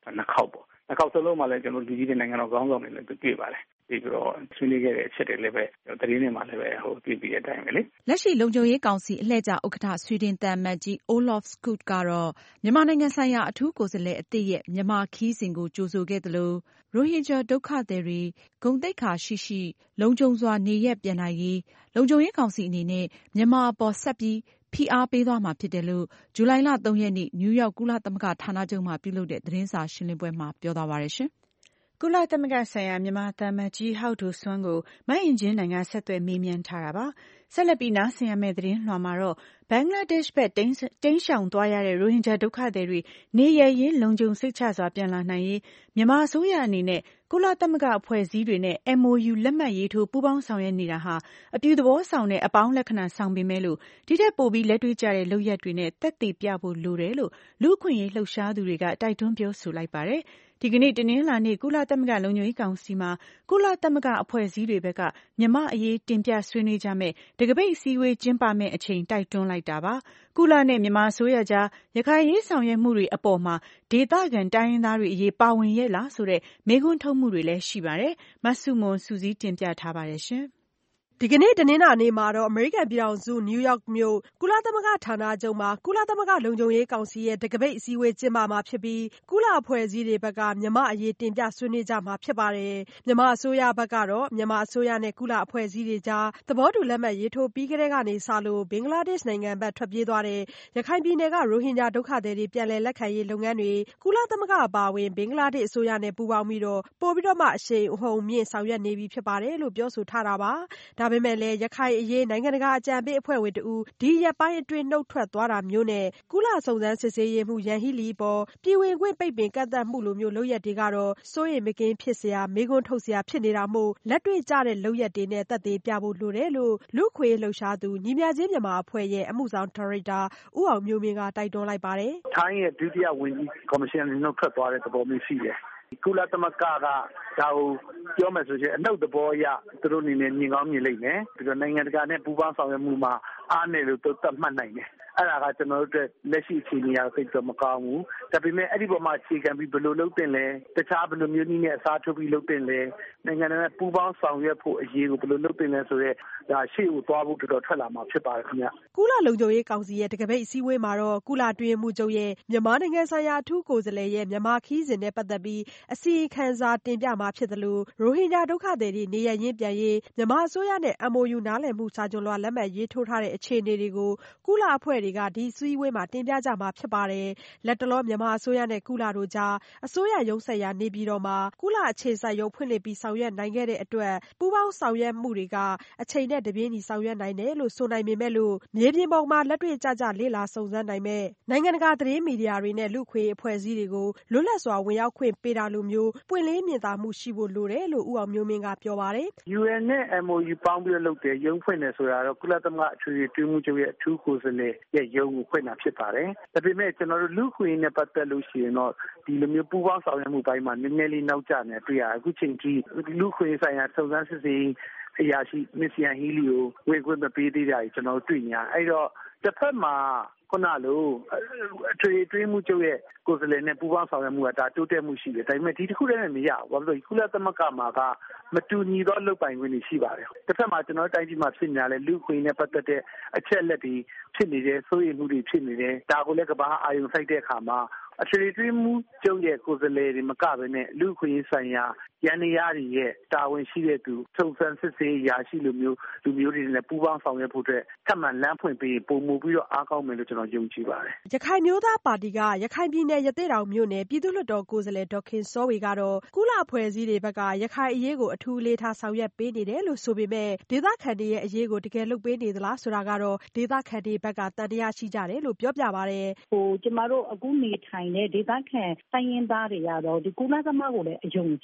နှစ်ခေါက်ပေါ့နှစ်ခေါက်စလုံးမှာလည်းကျွန်တော်လူကြီးတွေနိုင်ငံတော်ခေါင်းဆောင်တွေလည်းတွေ့ပါတယ်ပြီးတော့ဆွေးနွေးခဲ့တဲ့အချက်တွေလည်းပဲသတင်းတွေမှာလည်းပဲဟိုတွေ့ပြီးတဲ့အတိုင်းပဲလေလက်ရှိလုံခြုံရေးကောင်စီအလှည့်ကျဥက္ကဋ္ဌဆွီဒင်သံအမတ်ကြီး Olof Skoog ကတော့မြန်မာနိုင်ငံဆိုင်ရာအထူးကိုယ်စားလှယ်အသစ်ရဲ့မြန်မာခရီးစဉ်ကိုကြိုဆိုခဲ့သလိုရိုဟင်ဂျာဒုက္ခသည်တွေဂုဏ်သိက္ခာရှိရှိလုံခြုံစွာနေရပ်ပြန်နိုင်ရေးလုံခြုံရေးကောင်စီအနေနဲ့မြန်မာအပေါ်ဆက်ပြီးဖိအားပေးသွားမှာဖြစ်တယ်လို့ဇူလိုင်လသုံးရက်နေ့နယူးယောက်ကုလသမဂ္ဂဌာနချုပ်မှာပြုလုပ်တဲ့သတင်းစာရှင်းလင်းပွဲမှာပြောသွားပါတယ်ရှင်။ကုလသမဂ္ဂဆိုင်ရာမြန်မာသံအမတ်ကြီးဟောက်ဒိုဆွမ်းကိုမအင်ကြင်းနိုင်ကဆက်သွယ်မေးမြန်းထားတာပါ။ဆက်လက်ပြီးနားဆင်ရမယ့်သတင်းလွှာမှာတော့ဘင်္ဂလားဒေ့ရှ်ဘက်တိမ်းရှောင်သွားရတဲ့ရိုဟင်ဂျာဒုက္ခသည်တွေနေရပ်ရင်းလုံခြုံစိတ်ချစွာပြန်လာနိုင်ရေးမြန်မာအစိုးရအနေနဲ့ကုလသမဂ္ဂအဖွဲ့အစည်းတွေနဲ့ M O U လက်မှတ်ရေးထိုးပူးပေါင်းဆောင်ရွက်နေတာဟာအပြုသဘောဆောင်တဲ့အပေါင်းလက္ခဏာဆောင်ပေမဲ့လို့ဒီထက်ပိုပြီးလက်တွေ့ကျတဲ့လုပ်ရပ်တွေနဲ့သက်သေပြဖို့လိုတယ်လို့လူ့အခွင့်အရေးလှုပ်ရှားသူတွေကတိုက်တွန်းပြောဆိုလိုက်ပါတယ်။ဒီကနေ့တနင်္လာနေ့ကုလသမဂ္ဂလုံခြုံရေးကောင်စီမှာကုလသမဂ္ဂအဖွဲ့အစည်းတွေဘက်ကမြန်မာအရေးတင်ပြဆွေးနွေးကြမယ့်တကပိတ်အစည်းအဝေးကျင်းပမယ့်အချိန်တိုက်တွန်းလိုက်တာပါ။ကုလနဲ့မြန်မာအစိုးရကြားရခိုင်ရေးဆောင်ရွက်မှုတွေအပေါ်မှာဒေသခံတိုင်းရင်းသားတွေအရေးပါဝင်ရဲ့လားဆိုတဲ့မေးခွန်းထုတ်မှုတွေလည်းရှိပါတယ်။မဆုမွန်စုစည်းတင်ပြထားပါတယ်ရှင်။ဒီကနေ့တနင်္လာနေ့မှာတော့အမေရိကန်ပြည်ထောင်စုနယူးယောက်မြို့ကုလသမဂ္ဂဌာနချုပ်မှာကုလသမဂ္ဂလုံခြုံရေးကောင်စီရဲ့တကပိတ်အစည်းအဝေးကျင်းပမှာဖြစ်ပြီးကုလအဖွဲ့အစည်းတွေဘက်ကမြန်မာအရေးတင်ပြဆွေးနွေးကြမှာဖြစ်ပါတယ်။မြန်မာအစိုးရဘက်ကတော့မြန်မာအစိုးရနဲ့ကုလအဖွဲ့အစည်းတွေကြားသဘောတူလက်မှတ်ရေးထိုးပြီးကတည်းကနေစလို့ဘင်္ဂလားဒေ့ရှ်နိုင်ငံဘက်ထွက်ပြေးသွားတဲ့ရခိုင်ပြည်နယ်ကရိုဟင်ဂျာဒုက္ခသည်တွေပြန်လည်လက်ခံရေးလုပ်ငန်းတွေကုလသမဂ္ဂအပါအဝင်ဘင်္ဂလားဒေ့ရှ်အစိုးရနဲ့ပူးပေါင်းပြီးတော့ပို့ပြီးတော့မှအရှိန်အဟုန်မြင့်ဆောင်ရွက်နေပြီဖြစ်ပါတယ်လို့ပြောဆိုထားတာပါ။ဒါပေမဲ့ရခိုင်အရေးနိုင်ငံတကာအကြံပေးအဖွဲ့ဝင်တဦးဒီရက်ပိုင်းအတွင်းနှုတ်ထွက်သွားတာမျိုးနဲ့ကုလစုံစမ်းစစ်ဆေးရေးမှူးယန်ဟီလီပေါ်ပြည်ဝင်ခွင့်ပိတ်ပင်ကန့်သတ်မှုလိုမျိုးလုပ်ရက်တွေကတော့စိုးရိမ်မကင်းဖြစ်စရာမေးခွန်းထုတ်စရာဖြစ်နေတာမို့လက်တွေ့ကျတဲ့လုပ်ရက်တွေနဲ့သက်သေပြဖို့လိုတယ်လို့လူ့အခွင့်အရေးလှုပ်ရှားသူညီမျှခြင်းမြန်မာအဖွဲ့ရဲ့အမှုဆောင်ဒါရိုက်တာဦးအောင်မျိုးမင်းကတိုက်တွန်းလိုက်ပါတယ်။ထိုင်းရဲ့ဒုတိယဝန်ကြီးကော်မရှင်နှုတ်ထွက်သွားတဲ့သဘောမျိုးရှိတယ်။ကုလသမဂ္ဂကဒါကိုပြောမယ်ဆိုရင်အနှုတ်သဘောအရသူတို့အနေနဲ့မြင်ကောင်းမြင်လိမ့်မယ်ပြီးတော့နိုင်ငံတကာနဲ့ပူးပေါင်းဆောင်ရွက်မှုမှာအားနည်းလို့သတ်မှတ်နိုင်တယ်အဲ့ဒါကကျွန်တော်တို့လက်ရှိအခြေအနေအရသိတော့မကောင်းဘူးဒါပေမဲ့အဲ့ဒီပေါ်မှာအခြေခံပြီးဘယ်လိုလုပ်တင်လဲတခြားဘယ်လိုမျိုးနည်းနဲ့အစားထိုးပြီးလုပ်တင်လဲနိုင်ငံတကာနဲ့ပူးပေါင်းဆောင်ရွက်ဖို့အရေးကိုဘယ်လိုလုပ်တင်လဲဆိုတော့ဒါရှေ့ကိုသွားဖို့တော်တော်ထွက်လာမှာဖြစ်ပါတယ်ခင်ဗျကုလလုံခြုံရေးကောင်စီရဲ့တကပိတ်အစည်းအဝေးမှာတော့ကုလတွင်းမှုချုပ်ရဲ့မြန်မာနိုင်ငံဆိုင်ရာအထူးကိုယ်စားလှယ်ရဲ့မြန်မာခီးစဉ်နဲ့ပတ်သက်ပြီးအစီအခံစာတင်ပြမှာဖြစ်တယ်လို့ရိုဟင်ဂျာဒုက္ခသည်တွေနေရရင်းပြန်ရေးမြန်မာအစိုးရနဲ့ M O U နားလည်မှုစာချုပ်လွှာလက်မှတ်ရေးထိုးထားတဲ့အခြေအနေတွေကိုကုလအဖွဲ့တွေကဒီအစည်းအဝေးမှာတင်ပြကြမှာဖြစ်ပါတယ်။လက်တလောမြန်မာအစိုးရနဲ့ကုလတို့ကြားအစိုးရရုံးဆက်ရာနေပြည်တော်မှာကုလအခြေစိုက်ရုံးဖွင့်လှစ်ပြီးဆောင်ရွက်နိုင်ခဲ့တဲ့အတွက်ပူးပေါင်းဆောင်ရွက်မှုတွေကအချိန်နဲ့တပြေးညီဆောင်ရွက်နိုင်တယ်လို့ဆိုနိုင်ပေမဲ့လို့မြေပြင်ပေါ်မှာလက်တွေ့ကျကျလေ့လာစုံစမ်းနိုင်မဲ့နိုင်ငံတကာသတင်းမီဒီယာတွေနဲ့လူ့အခွင့်အရေးအဖွဲ့အစည်းတွေကိုလွတ်လပ်စွာဝင်ရောက်ခွင့်ပေးတာလိုမျိုးပွင့်လင်းမြင်သာမှုရှိဖို့လိုတယ်လို့ဦးအောင်မျိုးမင်းကပြောပါတယ်။ U N နဲ့ M O U ပေါင်းပြီးလုပ်တဲ့ရုံးဖွင့်တယ်ဆိုတာတော့ကုလသမဂ္ဂအထွေထွေတွင်းမှုချုပ်ရဲ့အထူးကိုယ်စားလှယ်ရဲ့ရုံးကိုဖွင့်တာဖြစ်ပါတယ်။ဒါပေမဲ့ကျွန်တော်တို့လူ့အခွင့်အရေးနဲ့ပတ်သက်လို့ရှိရင်တော့ဒီလိုမျိုးပူးပေါင်းဆောင်ရွက်မှုပိုင်းမှာနည်းနည်းလေးနောက်ကျနေတွေ့ရအခုချိန်ကြီးလူ့အခွင့်အရေးဆိုင်ရာစုံစမ်းစစ်ဆေးအရာရှိမစ္စယန်ဟီလီကိုဝင်ခွင့်မပေးသေးတာကြီးကျွန်တော်တို့တွေ့နေရအဲ့တော့တစ်ဖက်မှာခုနလိုအထွေထွေမှုချုပ်ရဲ့ကိုယ်စားလှယ်နဲ့ပူးပေါင်းဆောင်ရွက်မှုကဒါတိုးတက်မှုရှိတယ်ဒါပေမဲ့ဒီတစ်ခုတည်းနဲ့မရဘူးဘာလို့လဲကုလသမဂ္ဂမှာကမတူညီသောလုပ်ပိုင်ခွင့်တွေရှိပါတယ်တစ်ဖက်မှာကျွန်တော်တိုင်းပြည်မှာဖြစ်နေတာလေလူ့ခွင့်နဲ့ပတ်သက်တဲ့အချက်လက်တွေဖြစ်နေတယ်စိုးရိမ်မှုတွေဖြစ်နေတယ်ဒါကိုလည်းကမ္ဘာအာရုံစိုက်တဲ့အခါမှာအထွေထွေမှုချုပ်ရဲ့ကိုယ်စားလှယ်တွေမကဘဲနဲ့လူ့ခွင့်ဆိုင်ရာရန်ရာတွေရဲ့တာဝန်ရှိတဲ့သူစုံစမ်းစစ်ဆေးရာရှိလူမျိုးလူမျိုးတွေနဲ့ပူးပေါင်းဆောင်ရွက်ဖို့အတွက်ထပ်မံလမ်းဖွင့်ပေးပုံမူပြီးတော့အားကောင်းမယ်လို့ကျွန်တော်ယုံကြည်ပါတယ်။ရခိုင်မျိုးသားပါတီကရခိုင်ပြည်နယ်ရသေ့တောင်မြို့နယ်ပြည်သူ့လွှတ်တော်ကိုယ်စားလှယ်ဒေါက်ခင်စောဝေကတော့ကုလအဖွဲ့အစည်းတွေဘက်ကရခိုင်အရေးကိုအထူးလေးထားဆောင်ရွက်ပေးနေတယ်လို့ဆိုပေမဲ့ဒေသခံတွေရဲ့အရေးကိုတကယ်လုပ်ပေးနေသလားဆိုတာကတော့ဒေသခံတွေဘက်ကတန်တရားရှိကြတယ်လို့ပြောပြပါတယ်။ဟိုကျမတို့အခုနေထိုင်တဲ့ဒေသခံတိုင်းရင်းသားတွေကတော့ဒီကုလသမဂ္ဂကိုလည်းအယုံကြည်မရှိ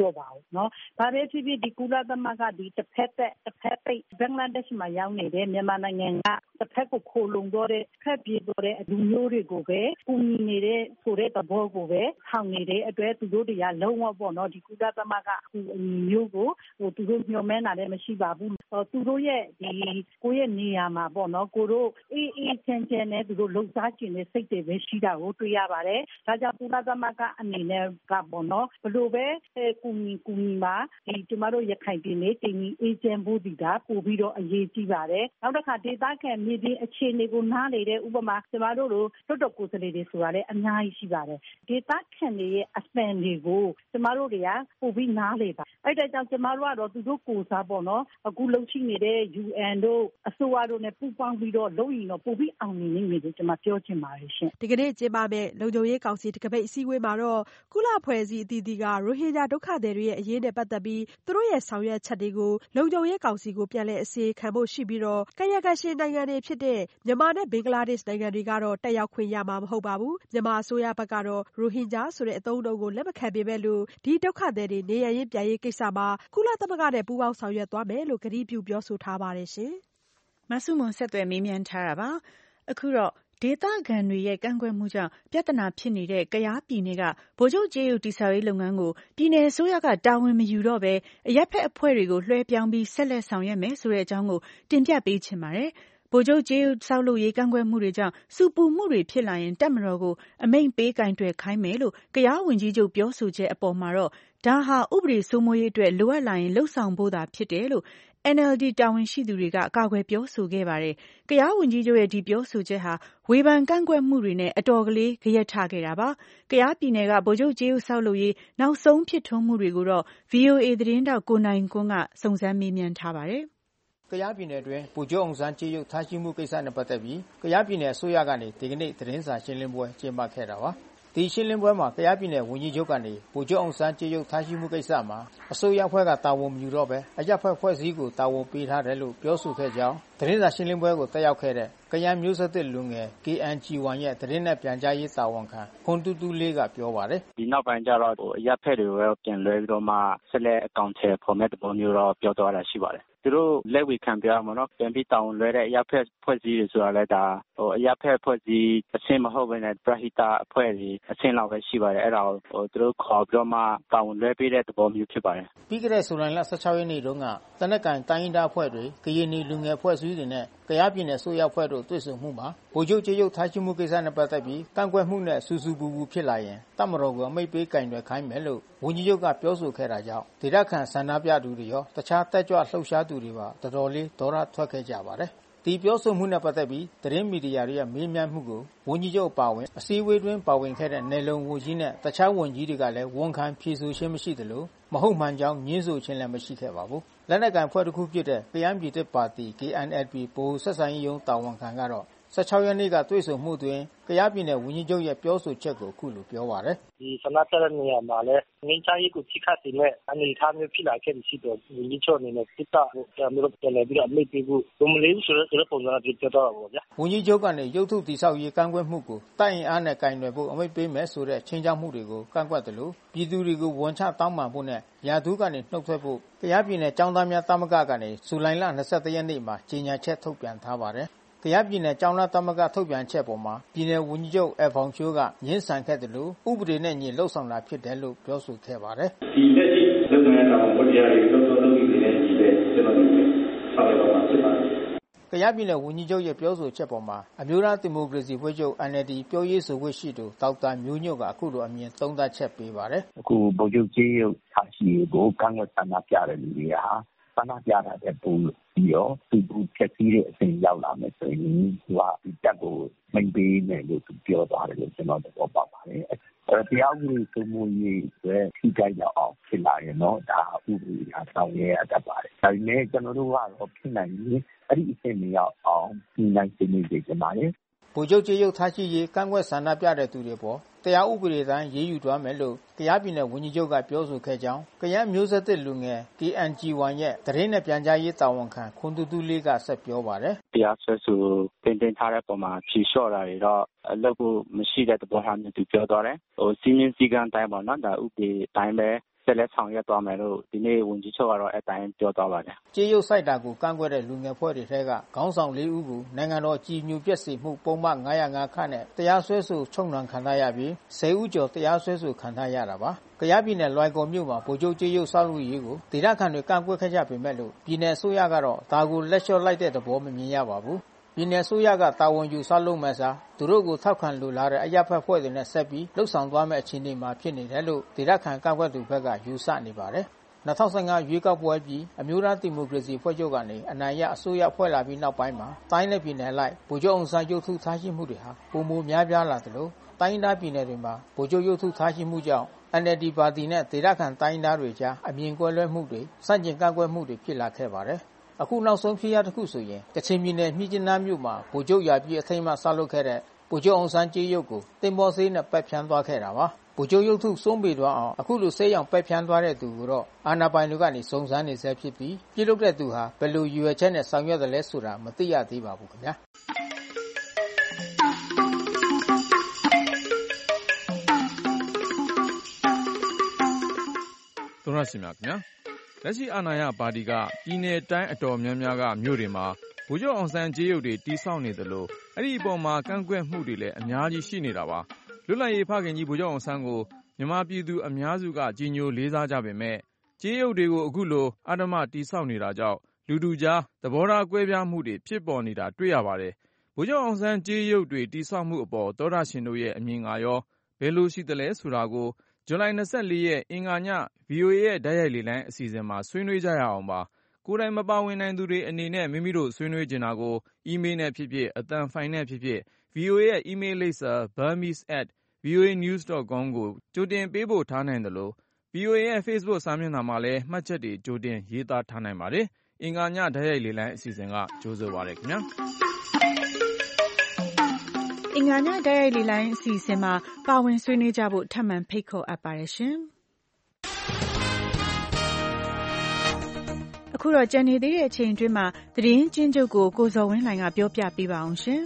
တော့ပါဘူးနော်ဒါပဲဖြစ်ဖြစ်ဒီကုလသမဂ္ဂဒီတစ်ဖက်သက်တစ်ဖက်ပိတ်ဘင်္ဂလားဒေ့ရှ်မှာရောက်နေတဲ့မြန်မာနိုင်ငံကတစ်ဖက်ကိုခိုလုံတော့တဲ့ဖက်ပြေတော့တဲ့လူမျိုးတွေကိုပဲကူညီနေတဲ့ဆိုတဲ့သဘောကိုပဲထောင်နေတဲ့အတွက်သူတို့တွေကလုံးဝပေါ့နော်ဒီကုလသမဂ္ဂအကူအညီမျိုးကိုဟိုသူတို့ညှော်မဲတာလည်းမရှိပါဘူးသူတို့ရဲ့ဒီကိုယ့်ရဲ့နေရာမှာပေါ့နော်ကိုတို့အေးအေးချမ်းချမ်းနဲ့သူတို့လှုပ်ရှားကျင်တဲ့စိတ်တွေပဲရှိတာကိုတွေ့ရပါတယ်ဒါကြောင့်ကုလသမဂ္ဂအနေနဲ့ကပေါ့နော်ဘလို့ပဲကူညီကူညီမှာဒီကျမတို့ရခိုင်ပြည်နယ်တင်ကြီးအေဂျင့်ဘူးဒီကပို့ပြီးတော့အရေးကြီးပါတယ်နောက်တစ်ခါဒေသခံမြေပြင်အခြေအနေကိုနားလေတဲ့ဥပမာကျမတို့တို့တော်တော်ကိုယ်စားလှယ်တွေဆိုတာလည်းအများကြီးရှိပါတယ်ဒေသခံတွေရဲ့အစပန်တွေကိုကျမတို့တွေကပို့ပြီးနားလေပါအဲ့ဒါကြောင့်ကျမတို့ကတော့သူတို့ကိုယ်စားပေါ့နော်အခုလှုပ်ရှိနေတဲ့ ယူအန် တို့အစိုးရတို့နဲ့ပူးပေါင်းပြီးတော့လုပ်ရင်တော့ပို့ပြီးအောင်မြင်နေတယ်ကျမပြောချင်ပါတယ်ရှင်ဒီကနေ့ကျင်းပမဲ့လုံခြုံရေးကောင်စီတကပိတ်အစည်းအဝေးမှာတော့ကုလဖွဲ့စည်းအသီးသီးကရိုဟင်ဂျာဒုက္ခသည်တွေရဲ့အရေးနဲ့ပတ်သက်ပြီးသူတို့ရဲ့ဆောင်ရွက်ချက်တွေကိုလုံခြုံရေးကောင်စီကိုပြန်လည်အစီရင်ခံဖို့ရှိပြီးတော့ကာယကံရှင်နိုင်ငံတွေဖြစ်တဲ့မြန်မာနဲ့ဘင်္ဂလားဒေ့ရှ်နိုင်ငံတွေကတော့တက်ရောက်ခွင့်ရမှာမဟုတ်ပါဘူးမြန်မာအစိုးရဘက်ကတော့ရိုဟင်ဂျာဆိုတဲ့အသုံးအနှုန်းကိုလက်မခံပေမဲ့လို့ဒီဒုက္ခသည်တွေနေရရင်ပြန်ရေးကိစ္စမှာကုလသမဂ္ဂနဲ့ပူးပေါင်းဆောင်ရွက်သွားမယ်လို့ကတိပြုပြောဆိုထားပါတယ်ရှင်မဆုမွန်ဆက်သွယ်မေးမြန်းထားတာပါအခုတော့ဒေသခံတွေရဲ့ကန့်ကွက်မှုကြောင့်ပြဿနာဖြစ်နေတဲ့ကယားပြည်နယ်ကဗိုလ်ချုပ်ကြေးရုပ်တည်ဆောက်ရေးလုပ်ငန်းကိုပြည်နယ်အစိုးရကတာဝန်မယူတော့ဘဲအရပ်ဖက်အဖွဲ့တွေကိုလွှဲပြောင်းပြီးဆက်လက်ဆောင်ရွက်မယ်ဆိုတဲ့အကြောင်းကိုတင်ပြပေးချင်ပါတယ်ဗိုလ်ချုပ်ကြေးရုပ်ဆောက်လုပ်ရေးကန့်ကွက်မှုတွေကြောင့်စူပူမှုတွေဖြစ်လာရင်တပ်မတော်ကိုအမိန့်ပေးကင်တွယ်ခိုင်းမယ်လို့ကယားဝန်ကြီးချုပ်ပြောဆိုချက်အပေါ်မှာတော့ဒါဟာဥပဒေစိုးမိုးရေးအတွက်လိုအပ်လာရင်လှုပ်ဆောင်ဖို့သာဖြစ်တယ်လို့အန်အယ်ဒီ တာဝန်ရှိသူတွေကကာကွယ်ပြောဆိုခဲ့ပါတယ်။ကယားဝန်ကြီးချုပ်ရဲ့ဒီပြောဆိုချက်ဟာဝေဖန်ကန့်ကွက်မှုတွေနဲ့အတော်ကလေးဂယက်ထခဲ့တာပါ။ကယားပြည်နယ်ကဗိုလ်ချုပ်ကြေးရုပ်ဆောက်လုပ်ရေးနောက်ဆုံးဖြစ်ထွန်းမှုတွေကိုတော့ ဗွီအိုအေ သတင်းတောက်ကိုနိုင်ကွန်းကစုံစမ်းမေးမြန်းထားပါတယ်။ကယားပြည်နယ်တွင်ဗိုလ်ချုပ်အောင်ဆန်းကြေးရုပ်ထားရှိမှုကိစ္စနဲ့ပတ်သက်ပြီးကယားပြည်နယ်အစိုးရကနေဒီကနေ့သတင်းစာရှင်းလင်းပွဲကျင်းပခဲ့တာပါ။ဒီရှင်းလင်းပွဲမှာကယားပြည်နယ်ဝန်ကြီးချုပ်ကနေဗိုလ်ချုပ်အောင်ဆန်းကြေးရုပ်ထားရှိမှုကိစ္စမှာအစိုးရအဖွဲ့ကတာဝန်မယူတော့ဘဲအရပ်ဖက်ဖွဲ့စည်းကိုတာဝန်ပေးထားတယ်လို့ပြောဆိုခဲ့ကြောင်းသတင်းစာရှင်းလင်းပွဲကိုတက်ရောက်ခဲ့တဲ့ကယန်းမျိုးဆက်သစ်လူငယ် ကေ အန် ဂျီ ဝမ် ရဲ့သတင်းနဲ့ပြန်ကြားရေးတာဝန်ခံခွန်တူတူလေးကပြောပါတယ်ဒီနောက်ပိုင်းကျတော့ဟိုအရပ်ဖက်တွေကိုပြန်လွှဲပြီးတော့မှဆက်လက်အကောင့်ထဲပေါ်မဲ့တပုံမျိုးတော့ပြောသွားတာရှိပါတယ်သူတို့လက်ဝေခံပြရမှာနော်ပြန်ပြီးတောင်းလွှဲတဲ့အရပ်ဖက်ဖွဲ့စည်းတွေဆိုတာလည်းဒါဟိုအရပ်ဖက်ဖွဲ့စည်းအဆင့်မဟုတ်ဘဲနဲ့ပရဟိတအဖွဲ့တွေအဆင့်လောက်ပဲရှိပါတယ်အဲ့ဒါကိုဟိုသူတို့ခေါ်ပြီးတော့မှတောင်းလွှဲပေးတဲ့သဘောမျိုးဖြစ်ပါတယ်ပြီးခဲ့တဲ့ဇူလိုင်လဆယ့်ခြောက်ရက်နေ့တုန်းကတနက်ကန်တိုင်းရင်းသားအဖွဲ့တွေကရင်နီလူငယ်ဖွဲ့စည်းတွေနဲ့ကယားပြည်နယ်ဆိုရအဖွဲ့တို့တွေ့ဆုံမှုမှာဗိုလ်ချုပ်ကြေးရုပ်ထားရှိမှုကိစ္စနဲ့ပတ်သက်ပြီးကန့်ကွက်မှုနဲ့စူးစူးပူပူဖြစ်လာရင်တပ်မတော်ကအမိန့်ပေးကင်တွယ်ခိုင်းမယ်လို့ဝန်ကြီးချုပ်ကပြောဆိုခဲ့တာကြောင့်ဒေသခံဆန္ဒပြသူတွေရောတခြားတက်ကြွလှုပ်ရှားသူတွေပါတော်တော်လေးဒေါသထွက်ခဲ့ကြပါတယ်ဒီပြောဆိုမှုနဲ့ပတ်သက်ပြီးသတင်းမီဒီယာတွေရဲ့မေးမြန်းမှုကိုဝန်ကြီးချုပ်ပါဝင်အစည်းအဝေးတွင်ပါဝင်ခဲ့တဲ့နယ်လုံဝန်ကြီးနဲ့တခြားဝန်ကြီးတွေကလည်းဝန်ခံဖြေဆိုခြင်းမရှိသလိုမဟုတ်မှန်ကြောင်းညင်းဆိုခြင်းလည်းမရှိခဲ့ပါဘူးလက်နက်ကန်ဖွဲ့တစ်ခုဖြစ်တဲ့ကယန်းပြည်သစ်ပါတီ ကေ အန် အယ်လ် ပီ ဗဟိုဆက်ဆံရေးရုံးတာဝန်ခံကတော့ဆယ့်ခြောက်ရက်နေ့ကတွေ့ဆုံမှုတွင်ကယားပြည်နယ်ဝန်ကြီးချုပ်ရဲ့ပြောဆိုချက်ကိုအခုလိုပြောပါတယ်ဒီဆန္ဒပြတဲ့နေရာမှာလည်းငင်းချရေးကိုထိခတ်စေတဲ့အနေအထားမျိုးဖြစ်လာခဲ့ရှိတော့ဝန်ကြီးချုပ်အနေနဲ့စစ်တပ်ကိုပြန်ပြီးတော့ပြန်လည်ပြီးတော့အမိန့်ပေးဖို့ဘုံမလေးဆိုတဲ့ပုံစံနဲ့ပြောတော့တာပေါ့ဗျာဝန်ကြီးချုပ်ကနေရုပ်ထုတိဆောက်ရေးကန့်ကွက်မှုကိုတိုက်ရင်အားနဲ့ကင်တွယ်ဖို့အမိန့်ပေးမယ်ဆိုတဲ့ချင်းချောက်မှုတွေကိုကန့်ကွက်တယ်လို့ပြည်သူတွေကိုဝန်ချတောင်းပန်ဖို့နဲ့ရာထူးကနေနှုတ်ထွက်ဖို့ကယားပြည်နယ်ចောင်းသားများသမဂ္ဂကနေဇူလိုင်လ၂၁ရက်နေ့မှာကြေညာချက်ထုတ်ပြန်ထားပါတယ်ကယားပြည်နယ်ကျောင်းသားသမဂ္ဂထုတ်ပြန်ချက်ပေါ်မှာပြည်နယ်ဝန်ကြီးချုပ်အဖောင်ချိုးကငင်းဆန်ခဲ့တယ်လို့ဥပဒေနဲ့ညီလှုပ်ဆောင်တာဖြစ်တယ်လို့ပြောဆိုခဲ့ပါတယ်ဒီလက်ရှိလုပ်ငန်းဆောင်ဝတရားတွေတော်တော်လုပ်ပြီးနေတဲ့ညီတဲ့ကျွန်တော်တို့ဆောင်ရွက်ပါမှာဖြစ်ပါတယ်ကယားပြည်နယ်ဝန်ကြီးချုပ်ရဲ့ပြောဆိုချက်ပေါ်မှာအမျိုးသားဒီမိုကရေစီဖွဲ့ချုပ် အန် အယ်လ် ဒီ ပြောရေးဆိုခွင့်ရှိသူဒေါက်တာမျိုးညွန့်ကအခုလိုအမြင်သုံးသပ်ချက်ပေးပါတယ်အခုဗိုလ်ချုပ်ကြေးရုပ်ထားရှိကိုကန့်ကွက်ဆန္ဒပြတဲ့လူတွေဟာဆန္ဒပြတာတဲ့ပုံပြီးတော့သူတို့ဖြည့်ဆည်းတဲ့အစဉ်ရောက်လာမယ်ဆိုရင်သူကဒီတက်ကိုမိန်ပေးမယ်လို့သူပြောသွားတယ်လို့ကျွန်တော်သဘောပေါက်ပါတယ်အဲတရားဥပဒေစိုးမိုးရေးအတွက်ထိခိုက်တော့အောင်ဖြစ်လာရင်တော့ဒါဥပဒေအဆောင်ရဲအပ်ပါတယ်ဒါပေမဲ့ကျွန်တော်တို့ကတော့ဖြစ်နိုင်ရင်အဲ့ဒီအစဉ်မရောက်အောင်ဒီနိုင်စနေကြကြပါတယ်ဗိုလ်ချုပ်ကြေးရုပ်ထားရှိရေးကန့်ကွက်ဆန္ဒပြတဲ့သူတွေပေါ်တရားဥပဒေတိုင်းရေးယူသွားမယ်လို့ကယားပြည်နယ်ဝန်ကြီးချုပ်ကပြောဆိုခဲ့ကြောင်းကယန်းမျိုးဆက်သစ်လူငယ် ကေ အန် ဂျီ ဝမ် ရဲ့သတင်းနဲ့ပြန်ကြားရေးတာဝန်ခံခွန်တူတူလေးကဆက်ပြောပါတယ်တရားစွဲဆိုတင်တင်ထားတဲ့ပုံမှာဖြေလျှော့တာတွေတော့အလုပ်ကိုမရှိတဲ့သဘောထားမျိုးသူပြောသွားတယ်ဟိုစီမင်းစည်းကမ်းတိုင်းပေါ့နော်ဒါဥပဒေတိုင်းပဲဆက်လက်ဆောင်ရွက်သွားမယ်လို့ဒီနေ့ဝန်ကြီးချုပ်ကတော့အတိုင်းပြောသွားပါတယ်။ကြေးရုပ်စိုက်တာကိုကန့်ကွက်တဲ့လူငယ်ဖွဲ့တွေထဲကခေါင်းဆောင်လေးဦးကိုနိုင်ငံတော်ကြည်ညိုပျက်စေမှုပုံမှန်၅၀၅ခန့်နဲ့တရားစွဲဆိုချုပ်နှောင်ခံထားရပြီးဆယ်ဦးကျော်တရားစွဲဆိုခံထားရတာပါ။ကယားပြည်နယ်လွိုင်ကော်မြို့မှာဗိုလ်ချုပ်ကြေးရုပ်ဆောက်လုပ်ရေးကိုဒေသခံတွေကန့်ကွက်ခဲ့ကြပေမဲ့လို့ပြည်နယ်အစိုးရကတော့ဒါကိုလက်လျှော့လိုက်တဲ့သဘောမမြင်ရပါဘူး။ပြည်နယ်အစိုးရကတာဝန်ယူဆောက်လုပ်မဲ့စားသူတို့ကိုထောက်ခံလိုလားတဲ့အရပ်ဖက်ဖွဲ့တွေနဲ့ဆက်ပြီးလှုပ်ဆောင်သွားမယ့်အခြေအနေမှာဖြစ်နေတယ်လို့ဒေသခံကန့်ကွက်သူဘက်ကယူဆနေပါတယ်။၂၀၁၅ရွေးကောက်ပွဲပြီးအမျိုးသားဒီမိုကရေစီဖွဲ့ချုပ်ကနေအနိုင်ရအစိုးရဖွဲ့လာပြီးနောက်ပိုင်းမှာတိုင်းနယ်ပြည်နယ်လိုက်ဗိုလ်ချုပ်အောင်ဆန်းရုပ်ထုထားရှိမှုတွေဟာပုံမများပြားလာတယ်လို့တိုင်းဒေသပြည်နယ်တွေမှာဗိုလ်ချုပ်ရုပ်ထုထားရှိမှုကြောင့် N L D ပါတီနဲ့ဒေသခံတိုင်းဒေသတွေကြားအမြင်ကွဲလွဲမှုတွေစန့်ကျင်ကန့်ကွက်မှုတွေဖြစ်လာခဲ့ပါတယ်။အခုနောက်ဆုံးဖြစ်ရပ်တစ်ခုဆိုရင်ကချင်ပြည်နယ်မြစ်ကြီးနားမြို့မှာဗိုလ်ချုပ်ရာပြည့်အထိမ်းအမှတ်ဆောက်လုပ်ခဲ့တဲ့ဗိုလ်ချုပ်အောင်ဆန်းကြေးရုပ်ကိုတင်မောဆေးနဲ့ပက်ဖြန်းသွားခဲ့တာပါ။ဗိုလ်ချုပ်ရုပ်ထုဆုံးပေသွားအောင်အခုလိုဆေးရောင်ပက်ဖြန်းသွားတဲ့သူကိုတော့အာဏာပိုင်တွေကနေစုံစမ်းနေဆဲဖြစ်ပြီးပြုလုပ်တဲ့သူဟာဘယ်လိုရွယ်ချက်နဲ့ဆောင်ရွက်တယ်လဲဆိုတာမသိရသေးပါဘူးခင်ဗျာ။သောရရှိမြခင်ဗျာလက်ရှိအာဏာရပါတီကပြည်내တိုင်းအတော်များများကမြို့တွေမှာဗိုလ်ချုပ်အောင်ဆန်းကြေးရုပ်တွေတိစောက်နေသလိုအဲ့ဒီအပေါ်မှာကန့်ကွက်မှုတွေလည်းအများကြီးရှိနေတာပါလွတ်လပ်ရေးဖခင်ကြီးဗိုလ်ချုပ်အောင်ဆန်းကိုမြန်မာပြည်သူအများစုကကြီးညိုလေးစားကြပေမဲ့ကြေးရုပ်တွေကိုအခုလိုအဓမ္မတိစောက်နေတာကြောင့်လူထုကြားသဘောထားကွဲပြားမှုတွေဖြစ်ပေါ်နေတာတွေ့ရပါတယ်ဗိုလ်ချုပ်အောင်ဆန်းကြေးရုပ်တွေတိစောက်မှုအပေါ်သောတာရှင်တို့ရဲ့အမြင်ကရောဘယ်လိုရှိသလဲဆိုတာကိုဇူလိုင်၂၄ရက်အင်္ဂါည ဗွီအိုအေ ရဲ့ဓာတ်ရိုက်လေလံအစီအစဉ်မှာဆွေးနွေးကြရအောင်ပါကိုယ်တိုင်မပါဝင်နိုင်သူတွေအနေနဲ့မိမိတို့ဆွေးနွေးချင်တာကိုအီးမေးလ်နဲ့ဖြစ်ဖြစ်အသံဖိုင်နဲ့ဖြစ်ဖြစ် ဗွီအိုအေ ရဲ့အီးမေးလ်လိပ်စာ burmese at v o a news dot com ကိုကြိုတင်ပေးပို့ထားနိုင်သလို ဗွီအိုအေ ရဲ့ Facebook စာမျက်နှာမှာလည်းမှတ်ချက်တွေကြိုတင်ရေးသားထားနိုင်ပါတယ်အင်္ဂါညဓာတ်ရိုက်လေလံအစီအစဉ်ကကြိုဆိုပါရစေခင်ဗျာအင်္ဂါညဓာတ်ရိုက်လေလံအစီအစဉ်မှာပါဝင်ဆွေးနွေးကြဖို့ထပ်မံဖိတ်ခေါ်အပ်ပါတယ်ရှင်အခုတော့ကြံနေသေးတဲ့အချိန်အတွင်းမှာသတင်းချင်းချုပ်ကိုကိုဇော်ဝင်းလှိုင်ကပြောပြပေးပါအောင်ရှင်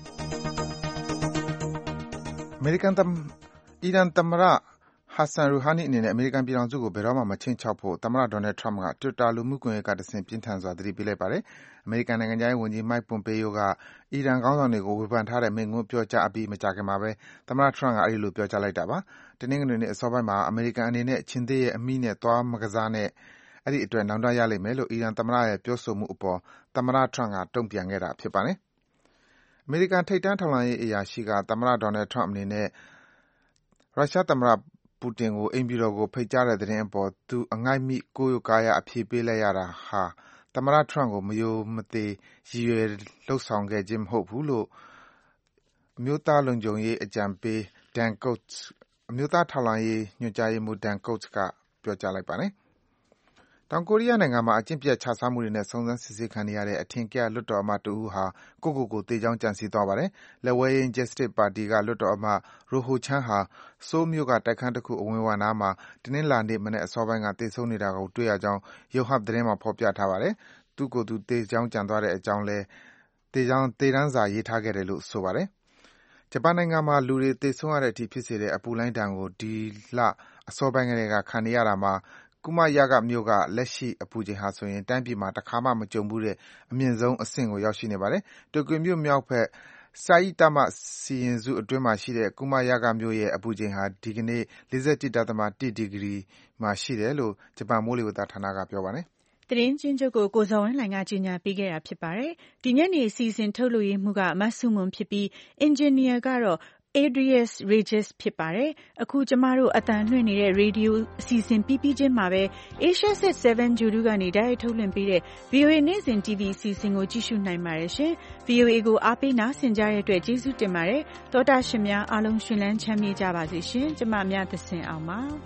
အမေရိကန်သမ္မတအီရန်သမ္မတဟာဆန်ရူဟာနီအနေနဲ့အမေရိကန်ပြည်ထောင်စုကိုဘယ်တော့မှမချိန်းချောက်ဖို့သမ္မတဒေါ်နယ်ထရမ့်က Twitter လူမှုကွန်ရက်ကတဆင့်ပြင်းထန်စွာသတိပေးလိုက်ပါတယ်။အမေရိကန်နိုင်ငံခြားရေးဝန်ကြီး Mike Pompeo ကအီရန်ခေါင်းဆောင်တွေကိုဝေဖန်ထားတဲ့မိန့်ခွန်းပြောကြားအပြီးမကြာခင်မှာပဲသမ္မတထရမ့်ကအဲဒီလိုပြောကြားလိုက်တာပါ။တနင်္ဂနွေနေ့အစောပိုင်းမှာအမေရိကန်အနေနဲ့ခြင်္သေ့ရဲ့အမိနဲ့သွားမကစားနဲ့အဲဒီအတွက်နောင်တရလိမ့်မယ်လို့အီရန်သမ္မတရဲ့ပြောဆိုမှုအပေါ်သမ္မတထရမ့်ကတုံ့ပြန်ခဲ့တာဖြစ်ပါတယ်။အမေရိကန်ထိပ်တန်းထောက်လှမ်းရေးအရာရှိကသမ္မတဒေါ်နယ်ထရမ့်အနေနဲ့ရုရှားသမ္မတပူတင်ကိုအိမ်ဖြူတော်ကိုဖိတ်ကြားတဲ့သတင်းအပေါ်သူအငိုက်မိကိုးရိုးကားရာအဖြေပေးလိုက်ရတာဟာသမ္မတထရမ့်ကိုမယိုမသေးရည်ရွယ်လုပ်ဆောင်ခဲ့ခြင်းမဟုတ်ဘူးလို့အမျိုးသားလုံခြုံရေးအကြံပေး Dan Coats အမျိုးသားထောက်လှမ်းရေးညွှန်ကြားရေးမှူး Dan Coats ကပြောကြားလိုက်ပါတယ်။တောင်ကိုရီးယားနိုင်ငံမှာအကျင့်ပျက်ခြစားမှုတွေနဲ့စုံစမ်းစစ်ဆေးခံနေရတဲ့အထင်ကရလွှတ်တော်အမတ်တဦးဟာကိုယ့်ကိုယ်ကိုသေကြောင်းကြံစည်သွားပါတယ်။လက်ဝဲယိမ်း Justice ပါတီကလွှတ်တော်အမတ် Ro Ho-chan ဟာဆိုးလ်မြို့ကတိုက်ခန်းတခုအဝင်ဝနားမှာတနင်္လာနေ့မနက်အစောပိုင်းကသေဆုံးနေတာကိုတွေ့ရကြောင်း Yonhap သတင်းမှာဖော်ပြထားပါတယ်။သူ့ကိုယ်သူသေကြောင်းကြံသွားတဲ့အကြောင်းလည်းသေကြောင်းသေတမ်းစာရေးထားခဲ့တယ်လို့ဆိုပါတယ်။ဂျပန်နိုင်ငံမှာလူတွေသေဆုံးရတဲ့အထိဖြစ်စေတဲ့အပူလှိုင်းဒဏ်ကိုဒီလအစောပိုင်းကတည်းကခံနေရတာမှာကူမယာဂမြို့ကလက်ရှိအပူချိန်ဟာဆိုရင်တိုင်းပြည်မှာတခါမှမကြုံဘူးတဲ့အမြင့်ဆုံးအဆင့်ကိုရောက်ရှိနေပါတယ်။တိုကျိုမြို့မြောက်ဘက်ဆိုင်တာမစီရင်စုအတွင်းမှာရှိတဲ့ကူမယာဂမြို့ရဲ့အပူချိန်ဟာဒီကနေ့ ၄၁.၁ ဒီဂရီမှာရှိတယ်လို့ဂျပန်မိုးလေဝသဌာနကပြောပါတယ်။သတင်းချင်းချုပ်ကိုကိုဇော်ဝင်းလှိုင်ကကြီးညာပေးခဲ့တာဖြစ်ပါတယ်။ဒီညနေအစီအစဉ်ထုတ်လွှင့်ရေးမှုကမဆုမွန်ဖြစ်ပြီးအင်ဂျင်နီယာကတော့ Adrius Regis ဖြစ်ပါတယ်။အခုကျမတို့အတန်လွှင့်နေတဲ့ရေဒီယိုအစီအစဉ်ပြီးပြီးချင်းမှာပဲ Asia Set 7 Judu ကနေတိုက်ရိုက်ထုတ်လွှင့်ပေးတဲ့ ဗွီအိုအေနေ့စဉ် တီဗီအစီအစဉ်ကိုကြည့်ရှုနိုင်ပါတယ်ရှင်။ ဗွီအိုအေကိုအားပေးနားဆင်ကြတဲ့အတွက်ကျေးဇူးတင်ပါတယ်။သောတာရှင်များအားလုံးရှင်လန်းချမ်းမြေ့ကြပါစေရှင်။ကျမမြတ်သစင်အောင်ပါ။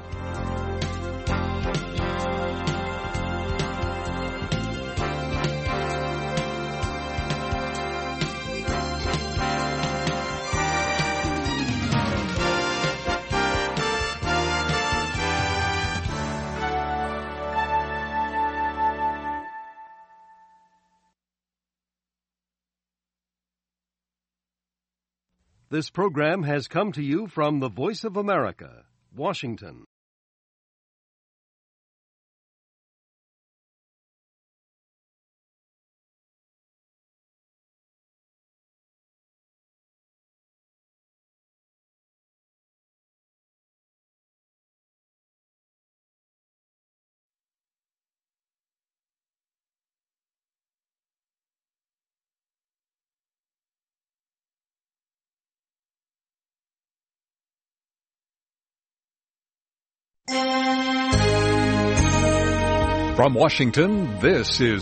This program has come to you from the Voice of America, Washington. From Washington, this is